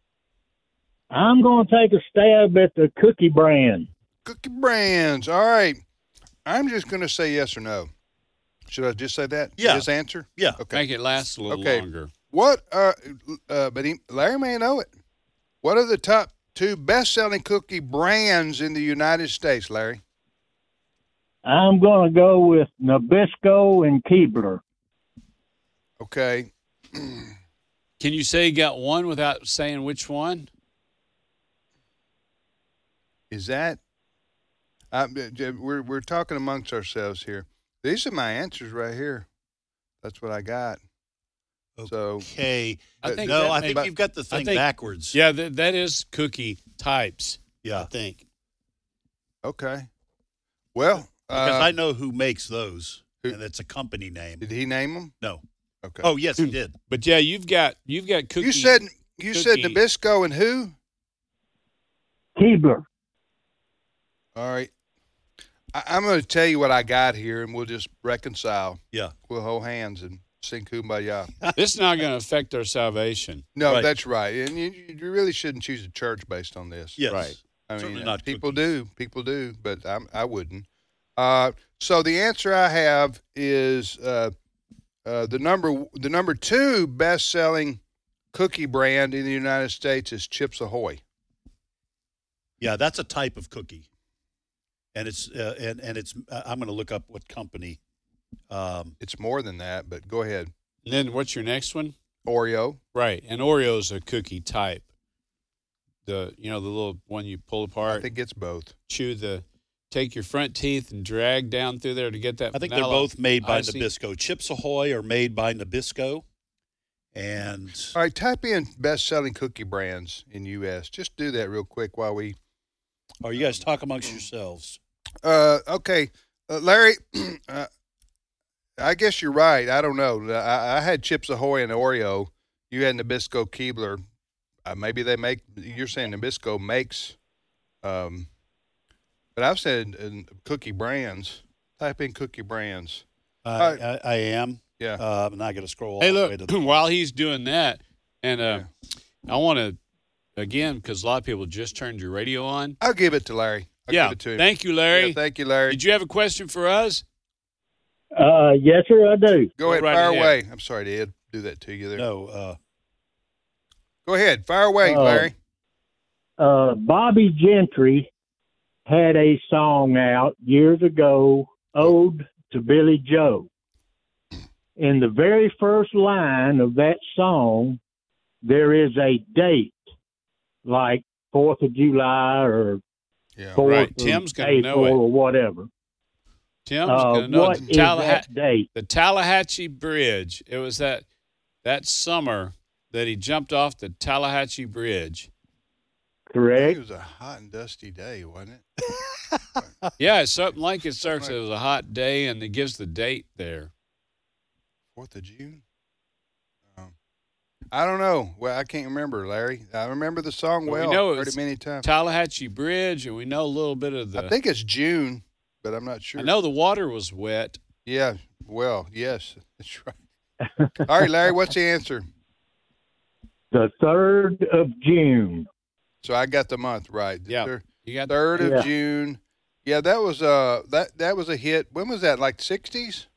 [SPEAKER 11] I'm going to take a stab at the cookie brand.
[SPEAKER 7] Cookie brands. All right. I'm just going to say yes or no. Should I just say that?
[SPEAKER 6] Yeah.
[SPEAKER 7] Just answer?
[SPEAKER 6] Yeah.
[SPEAKER 7] Okay.
[SPEAKER 5] Make it last a little
[SPEAKER 7] Okay.
[SPEAKER 5] longer.
[SPEAKER 7] What are, uh, but he, Larry may know it. What are the top two best-selling cookie brands in the United States, Larry?
[SPEAKER 11] I'm going to go with Nabisco and Keebler.
[SPEAKER 7] Okay.
[SPEAKER 5] Can you say you got one without saying which one?
[SPEAKER 7] Is that, uh, we're, we're talking amongst ourselves here. These are my answers right here. That's what I got. So,
[SPEAKER 6] Okay.
[SPEAKER 5] I think
[SPEAKER 6] no,
[SPEAKER 5] that
[SPEAKER 6] I
[SPEAKER 5] may-
[SPEAKER 6] think you've got the
[SPEAKER 5] I
[SPEAKER 6] thing
[SPEAKER 5] think-
[SPEAKER 6] backwards.
[SPEAKER 5] Yeah, that, that is cookie types,
[SPEAKER 6] Yeah.
[SPEAKER 5] I think.
[SPEAKER 7] okay. Well,
[SPEAKER 6] Because
[SPEAKER 7] uh,
[SPEAKER 6] I know who makes those,
[SPEAKER 7] who-
[SPEAKER 6] and it's a company name.
[SPEAKER 7] did he name them?
[SPEAKER 6] No.
[SPEAKER 7] Okay.
[SPEAKER 6] Oh, yes, he did.
[SPEAKER 5] But yeah, you've got you've got cookie.
[SPEAKER 7] you said you said
[SPEAKER 5] cookie-
[SPEAKER 7] Nabisco and who?
[SPEAKER 11] Keebler.
[SPEAKER 7] All right. I, I'm going to tell you what I got here, and we'll just reconcile.
[SPEAKER 6] Yeah.
[SPEAKER 7] We'll hold hands and sing Kumbaya.
[SPEAKER 5] This is not going to affect our salvation.
[SPEAKER 7] No,
[SPEAKER 6] Right.
[SPEAKER 7] that's right. And you, you really shouldn't choose a church based on this.
[SPEAKER 6] Yes.
[SPEAKER 5] Right.
[SPEAKER 7] I mean,
[SPEAKER 6] Certainly
[SPEAKER 7] uh,
[SPEAKER 6] not
[SPEAKER 7] people
[SPEAKER 6] cookies.
[SPEAKER 7] do. People do, but I'm, I wouldn't. Uh, so the answer I have is uh, uh, the number the number two best selling cookie brand in the United States is Chips Ahoy.
[SPEAKER 6] Yeah, that's a type of cookie. And it's, uh, and, and it's, uh, I'm going to look up what company. Um,
[SPEAKER 7] It's more than that, but go ahead.
[SPEAKER 5] And then what's your next one?
[SPEAKER 7] Oreo.
[SPEAKER 5] Right, and Oreo's a cookie type. The you know the little one you pull apart.
[SPEAKER 7] I think it's both.
[SPEAKER 5] chew the, take your front teeth and drag down through there to get that.
[SPEAKER 6] I think they're
[SPEAKER 5] vanilla
[SPEAKER 6] both made by
[SPEAKER 5] icing.
[SPEAKER 6] Nabisco. Chips Ahoy are made by Nabisco. And
[SPEAKER 7] All right, type in best selling cookie brands in U S. Just do that real quick while we.
[SPEAKER 6] oh, you guys talk amongst yourselves.
[SPEAKER 7] Uh, okay, uh, Larry. uh, I guess you're right. I don't know. I, I had Chips Ahoy and Oreo. You had Nabisco Keebler. Uh, maybe they make. You're saying Nabisco makes. Um, but I've said uh, cookie brands. Type in cookie brands.
[SPEAKER 6] Uh,
[SPEAKER 7] All right.
[SPEAKER 6] I, I am.
[SPEAKER 7] Yeah.
[SPEAKER 6] Uh, I'm not going to scroll all
[SPEAKER 5] Hey,
[SPEAKER 6] the way
[SPEAKER 5] look,
[SPEAKER 6] to the
[SPEAKER 5] while he's doing that, and uh, I want to, again, because a lot of people just turned your radio on.
[SPEAKER 7] I'll give it to Larry. I'll
[SPEAKER 5] yeah,
[SPEAKER 7] give it to him.
[SPEAKER 5] thank you, Larry.
[SPEAKER 7] Yeah, thank you, Larry.
[SPEAKER 5] Did you have a question for us?
[SPEAKER 11] Uh, yes, sir, I do.
[SPEAKER 7] Go ahead,
[SPEAKER 5] right
[SPEAKER 7] fire
[SPEAKER 5] ahead.
[SPEAKER 7] away. I'm sorry, Ed. Do that to you there.
[SPEAKER 6] No, uh,
[SPEAKER 7] Go ahead, fire away,
[SPEAKER 11] Uh,
[SPEAKER 7] Larry.
[SPEAKER 11] Uh, Bobby Gentry had a song out years ago, Ode to Billy Joe. In the very first line of that song, there is a date, like Fourth of July or
[SPEAKER 7] Yeah.
[SPEAKER 11] Fourth
[SPEAKER 5] right.
[SPEAKER 11] of
[SPEAKER 5] Tim's gonna
[SPEAKER 11] April
[SPEAKER 5] know it.
[SPEAKER 11] or whatever.
[SPEAKER 5] Tim's
[SPEAKER 11] Uh,
[SPEAKER 5] going to know
[SPEAKER 11] what
[SPEAKER 5] the,
[SPEAKER 11] is
[SPEAKER 5] Tallaha-
[SPEAKER 11] that date?
[SPEAKER 5] the Tallahatchie Bridge. It was that that summer that he jumped off the Tallahatchie Bridge.
[SPEAKER 11] Correct.
[SPEAKER 7] It was a hot and dusty day, wasn't it?
[SPEAKER 5] Yeah, it's something like it starts. It was a hot day, and it gives the date there.
[SPEAKER 7] Fourth of June. Um, I don't know. Well, I can't remember, Larry. I remember the song well.
[SPEAKER 5] we know
[SPEAKER 7] Heard
[SPEAKER 5] it's
[SPEAKER 7] it many times.
[SPEAKER 5] Tallahatchie Bridge, and we know a little bit of the.
[SPEAKER 7] I think it's June, but I'm not sure.
[SPEAKER 5] I know the water was wet.
[SPEAKER 7] Yeah. Well, yes, that's right. All right, Larry. What's the answer?
[SPEAKER 11] The third of June.
[SPEAKER 7] So I got the month right. The
[SPEAKER 5] Yeah,
[SPEAKER 7] thir-
[SPEAKER 5] you got
[SPEAKER 7] third of
[SPEAKER 11] Yeah.
[SPEAKER 7] June. Yeah, that was uh that that was a hit. When was that? Like sixties?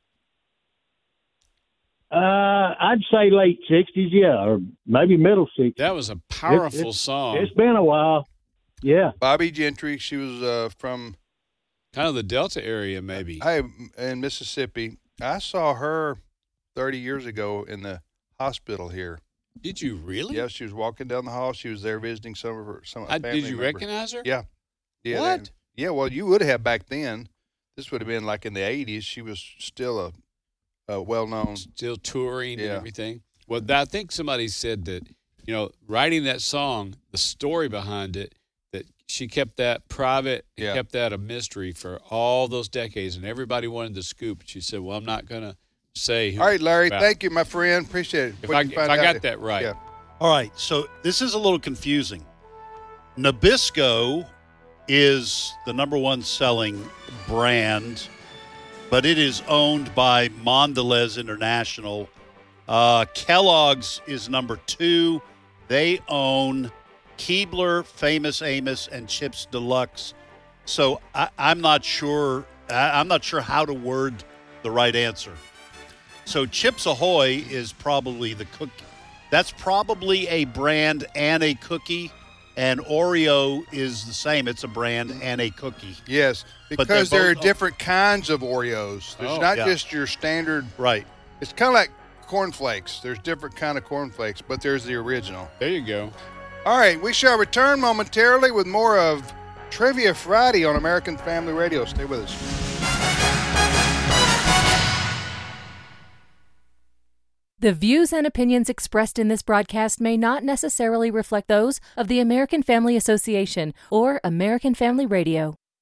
[SPEAKER 11] Uh, I'd say late sixties, yeah, or maybe middle sixties.
[SPEAKER 5] That was a powerful
[SPEAKER 11] It- it-
[SPEAKER 5] song.
[SPEAKER 11] It's been a while. Yeah.
[SPEAKER 7] Bobby Gentry. She was uh from
[SPEAKER 5] Kind of the Delta area, maybe.
[SPEAKER 7] I in Mississippi. I saw her thirty years ago in the hospital here.
[SPEAKER 5] Did you really?
[SPEAKER 7] Yeah, she was walking down the hall. She was there visiting some of her some
[SPEAKER 5] I,
[SPEAKER 7] family
[SPEAKER 5] did you
[SPEAKER 7] members.
[SPEAKER 5] recognize her?
[SPEAKER 7] Yeah. Yeah.
[SPEAKER 5] What?
[SPEAKER 7] they- yeah. Well, you would have back then. This would have been like in the eighties. She was still a, a well-known.
[SPEAKER 5] Still touring and
[SPEAKER 7] Yeah.
[SPEAKER 5] everything. Well, I think somebody said that, you know, writing that song, the story behind it, that she kept that private and
[SPEAKER 7] Yeah.
[SPEAKER 5] kept that a mystery for all those decades, and everybody wanted the scoop. She said, well, I'm not going to say who
[SPEAKER 7] All right, Larry.
[SPEAKER 5] it's about.
[SPEAKER 7] Thank you, my friend. Appreciate it.
[SPEAKER 5] If
[SPEAKER 7] What'd
[SPEAKER 5] I,
[SPEAKER 7] you
[SPEAKER 5] if
[SPEAKER 7] find
[SPEAKER 5] I
[SPEAKER 7] out?
[SPEAKER 5] got that right.
[SPEAKER 7] Yeah.
[SPEAKER 6] All right, so this is a little confusing. Nabisco is the number one selling brand, but it is owned by Mondelez International. Uh, Kellogg's is number two. They own Keebler, Famous Amos, and Chips Deluxe. So I, I'm not sure. I, I'm not sure how to word the right answer. So Chips Ahoy is probably the cookie. That's probably a brand and a cookie, and Oreo is the same. It's a brand and a cookie.
[SPEAKER 7] Yes,
[SPEAKER 6] But they're
[SPEAKER 7] because there are
[SPEAKER 6] both-
[SPEAKER 7] different kinds of Oreos. There's
[SPEAKER 6] Oh,
[SPEAKER 7] not
[SPEAKER 6] yeah.
[SPEAKER 7] just your standard.
[SPEAKER 6] Right.
[SPEAKER 7] It's kind of like cornflakes. There's different kind of cornflakes, but there's the original.
[SPEAKER 5] There you go.
[SPEAKER 7] All right, we shall return momentarily with more of Trivia Friday on American Family Radio. Stay with us.
[SPEAKER 12] The views and opinions expressed in this broadcast may not necessarily reflect those of the American Family Association or American Family Radio.